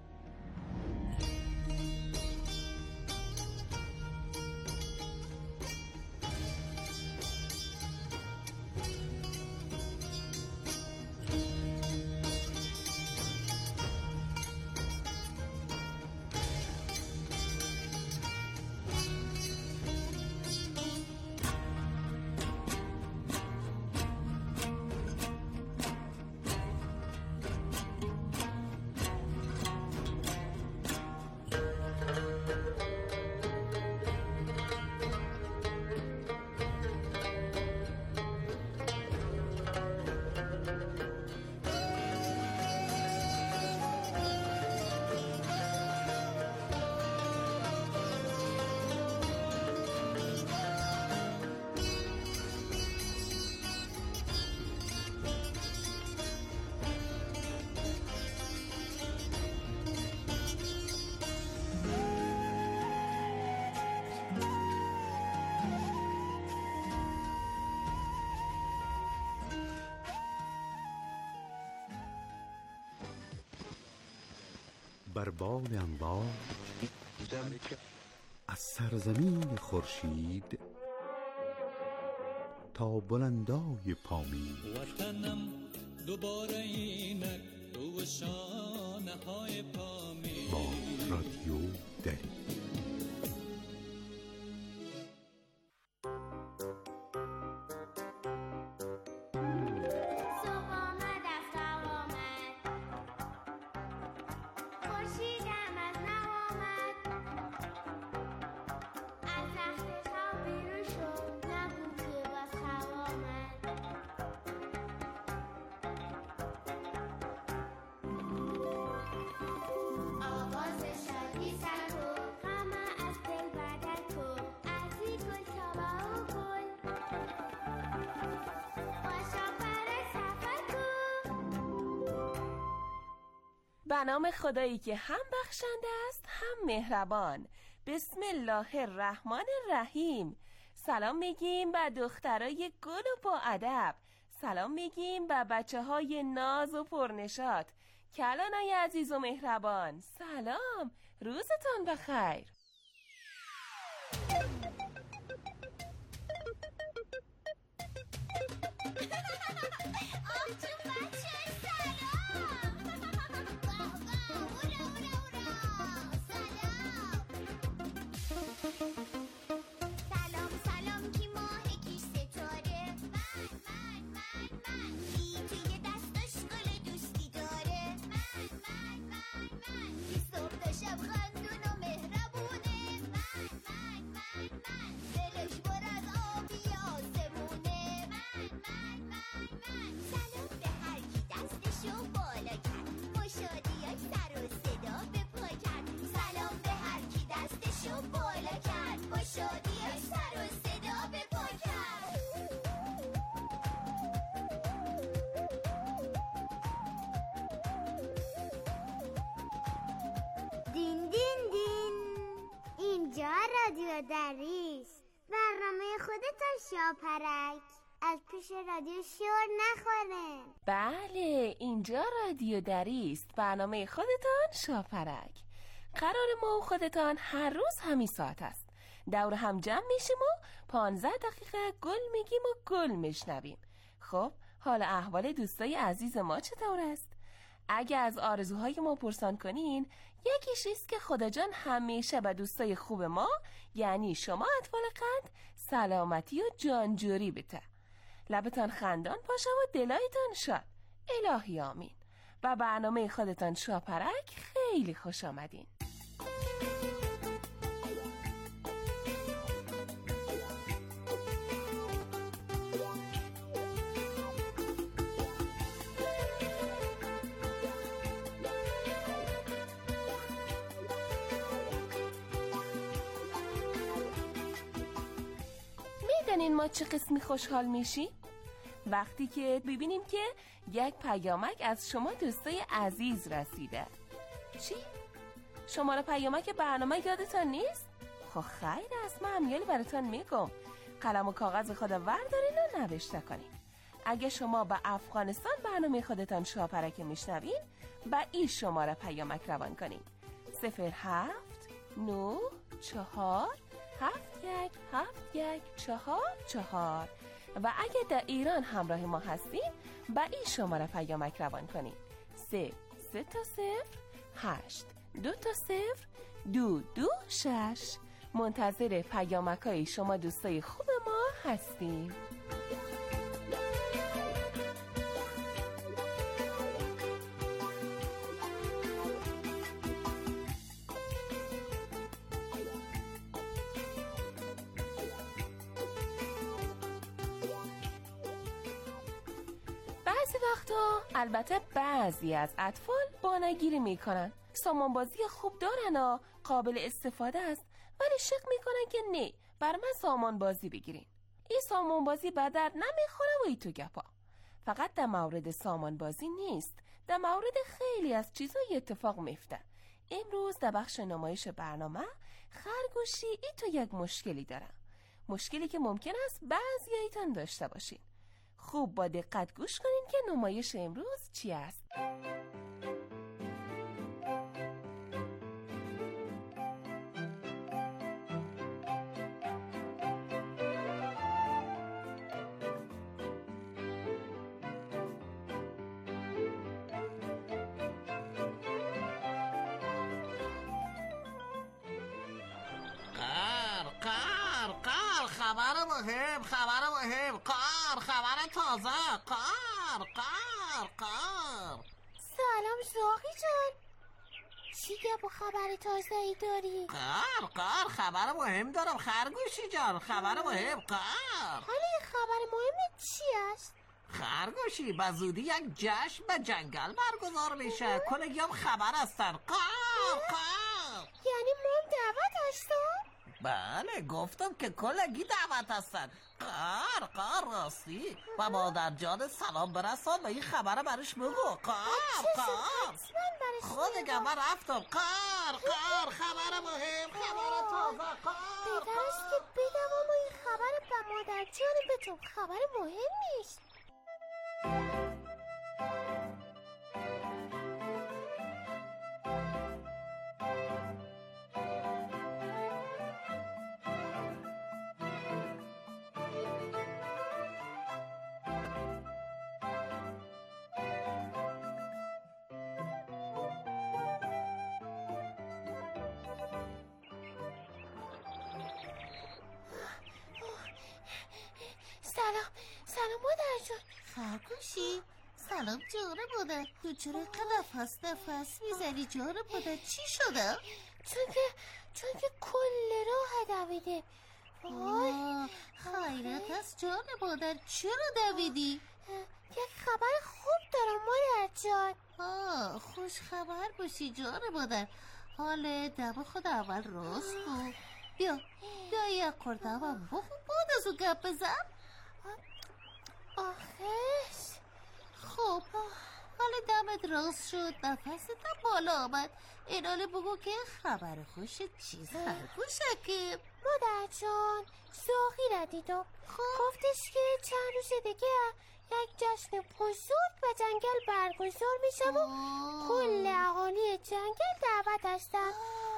Speaker 9: بر بال انبار از سرزمین خورشید تا بلندای پامین،
Speaker 23: وطنم دوباره اینک تو شانه های پامین.
Speaker 9: با رادیو دری.
Speaker 24: به نام خدایی که هم بخشنده است هم مهربان. بسم الله الرحمن الرحیم. سلام میگیم به دخترای گل و با ادب. سلام میگیم به بچه های ناز و پرنشاط. کلانای عزیز و مهربان، سلام، روزتان بخیر.
Speaker 8: خودتان شاپرک از پیش رادیو شور نخوره.
Speaker 24: بله، اینجا رادیو دری است، برنامه خودتان شاپرک. قرار ما و خودتان هر روز همین ساعت است. دور هم جمع میشیم و 15 دقیقه گل میگیم و گل میشنویم. خب حال احوال دوستای عزیز ما چطور است؟ اگه از آرزوهای ما پرسان کنین، یکیش است که خدا جان همیشه به دوستای خوب ما، یعنی شما اطفال قند، سلامتی و جانجوری بده. لبتان خندان باشه و دلایتان شاد. الهی آمین. و برنامه خودتان شاپرک خیلی خوش آمدین. میدونین ما چه قسمی خوشحال میشیم؟ وقتی که ببینیم که یک پیامک از شما دوستای عزیز رسیده. چی؟ شماره پیامک برنامه یادتان نیست؟ خب خیر است، من امیالی براتان میگم. قلم و کاغذ خود وردارین و نوشته کنین. اگه شما به افغانستان برنامه خودتان شاپرک میشنوین، با این شماره پیامک روان کنین: 07 9 4 717144. و اگه در ایران همراه ما هستین، با این شماره پیامک روان کنین: 3 تا 0 8 2 تا 0 2 2 6. منتظر پیامک‌های شما دوستای خوب ما هستیم. بعضی وقتا البته بعضی از اطفال بانگیری میکنن. سامانبازی خوب دارن و قابل استفاده است، ولی شک میکنن که نه، بر من سامانبازی بگیرین. این سامانبازی به درد نمیخوره و ای تو گپا. فقط در مورد سامانبازی نیست، در مورد خیلی از چیزای اتفاق میفته. امروز در بخش نمایش برنامه خرگوشی ای تو یک مشکلی داره. مشکلی که ممکن است بعضیایتان داشته باشین. خوب با دقت گوش کنین که نمایش امروز چی است.
Speaker 10: خبر مهم خبر تازه
Speaker 8: سلام زاغی جان، چی با خبر تازه ای داری؟
Speaker 10: خبر مهم دارم خرگوشی جان، خبر مهم
Speaker 8: حالا خبر مهم چی است؟
Speaker 10: خرگوشی به زودی یک جشن به جنگل برگزار میشه، کلگی هم خبر هستن.
Speaker 8: یعنی من دعوت هستم؟
Speaker 10: بله گفتم که کلگی دعوت هستن. راستی و مادر جان سلام برسان و این خبر برش بگو. خودگم من رفتم. خبر مهم، خبر تازه.
Speaker 8: بهتر است که بگم اما این خبر به مادر جان بتون خبر مهم نیست. سلام مادر جان.
Speaker 12: خرگوشی سلام جاره بوده، تو چرا نفس میزنی جاره بوده؟ چی شده؟
Speaker 8: چون که کل راه دویده.
Speaker 12: خیرت است جان مادر، چرا دویدی؟
Speaker 8: یک خبر خوب دارم مادر جان.
Speaker 12: خوش خبر باشی جان مادر. حال دم خود اول راست کن. بیا یک کرده و بخون بعد از اون گپ بزن.
Speaker 8: آخش
Speaker 12: خب حالا دمت راست شد، نفست بالا آمد. ایناله بگو که خبر خوش چیز خرگوشکه.
Speaker 8: مادر جان، زاغی را دیدم. گفتش که چند روز دیگه یک جشن بزرگ و جنگل برگزار میشه و کل اهالی جنگل دعوت هستن.